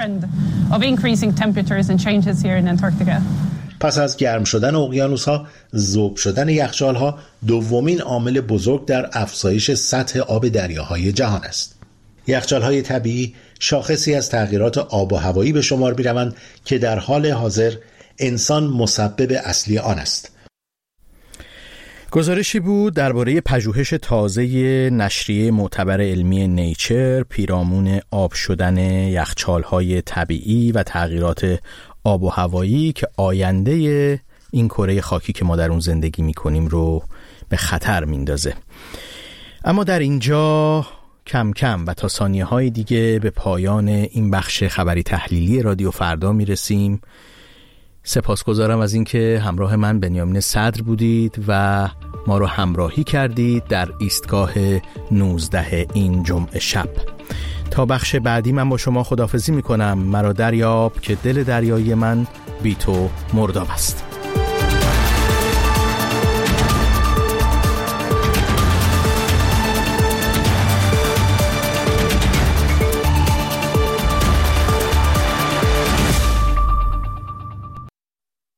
پس از گرم شدن اقیانوس‌ها، ذوب شدن یخچال‌ها دومین عامل بزرگ در افزایش سطح آب دریاهای جهان است. یخچال‌های طبیعی شاخصی از تغییرات آب و هوایی به شمار می‌روند که در حال حاضر انسان مسبب اصلی آن است. گزارشی بود درباره پژوهش تازه نشریه معتبر علمی نیچر پیرامون آب شدن یخچال‌های طبیعی و تغییرات آب و هوایی که آینده این کره خاکی که ما در اون زندگی می‌کنیم رو به خطر میندازه. اما در اینجا کم کم و تا ثانیه‌های دیگه به پایان این بخش خبری تحلیلی رادیو فردا میرسیم. سپاسگزارم از اینکه همراه من بنیامین صدر بودید و ما رو همراهی کردید در ایستگاه نوزده این جمعه شب. تا بخش بعدی من با شما خداحافظی میکنم. مرا دریاب که دل دریایی من بی تو مرداب است.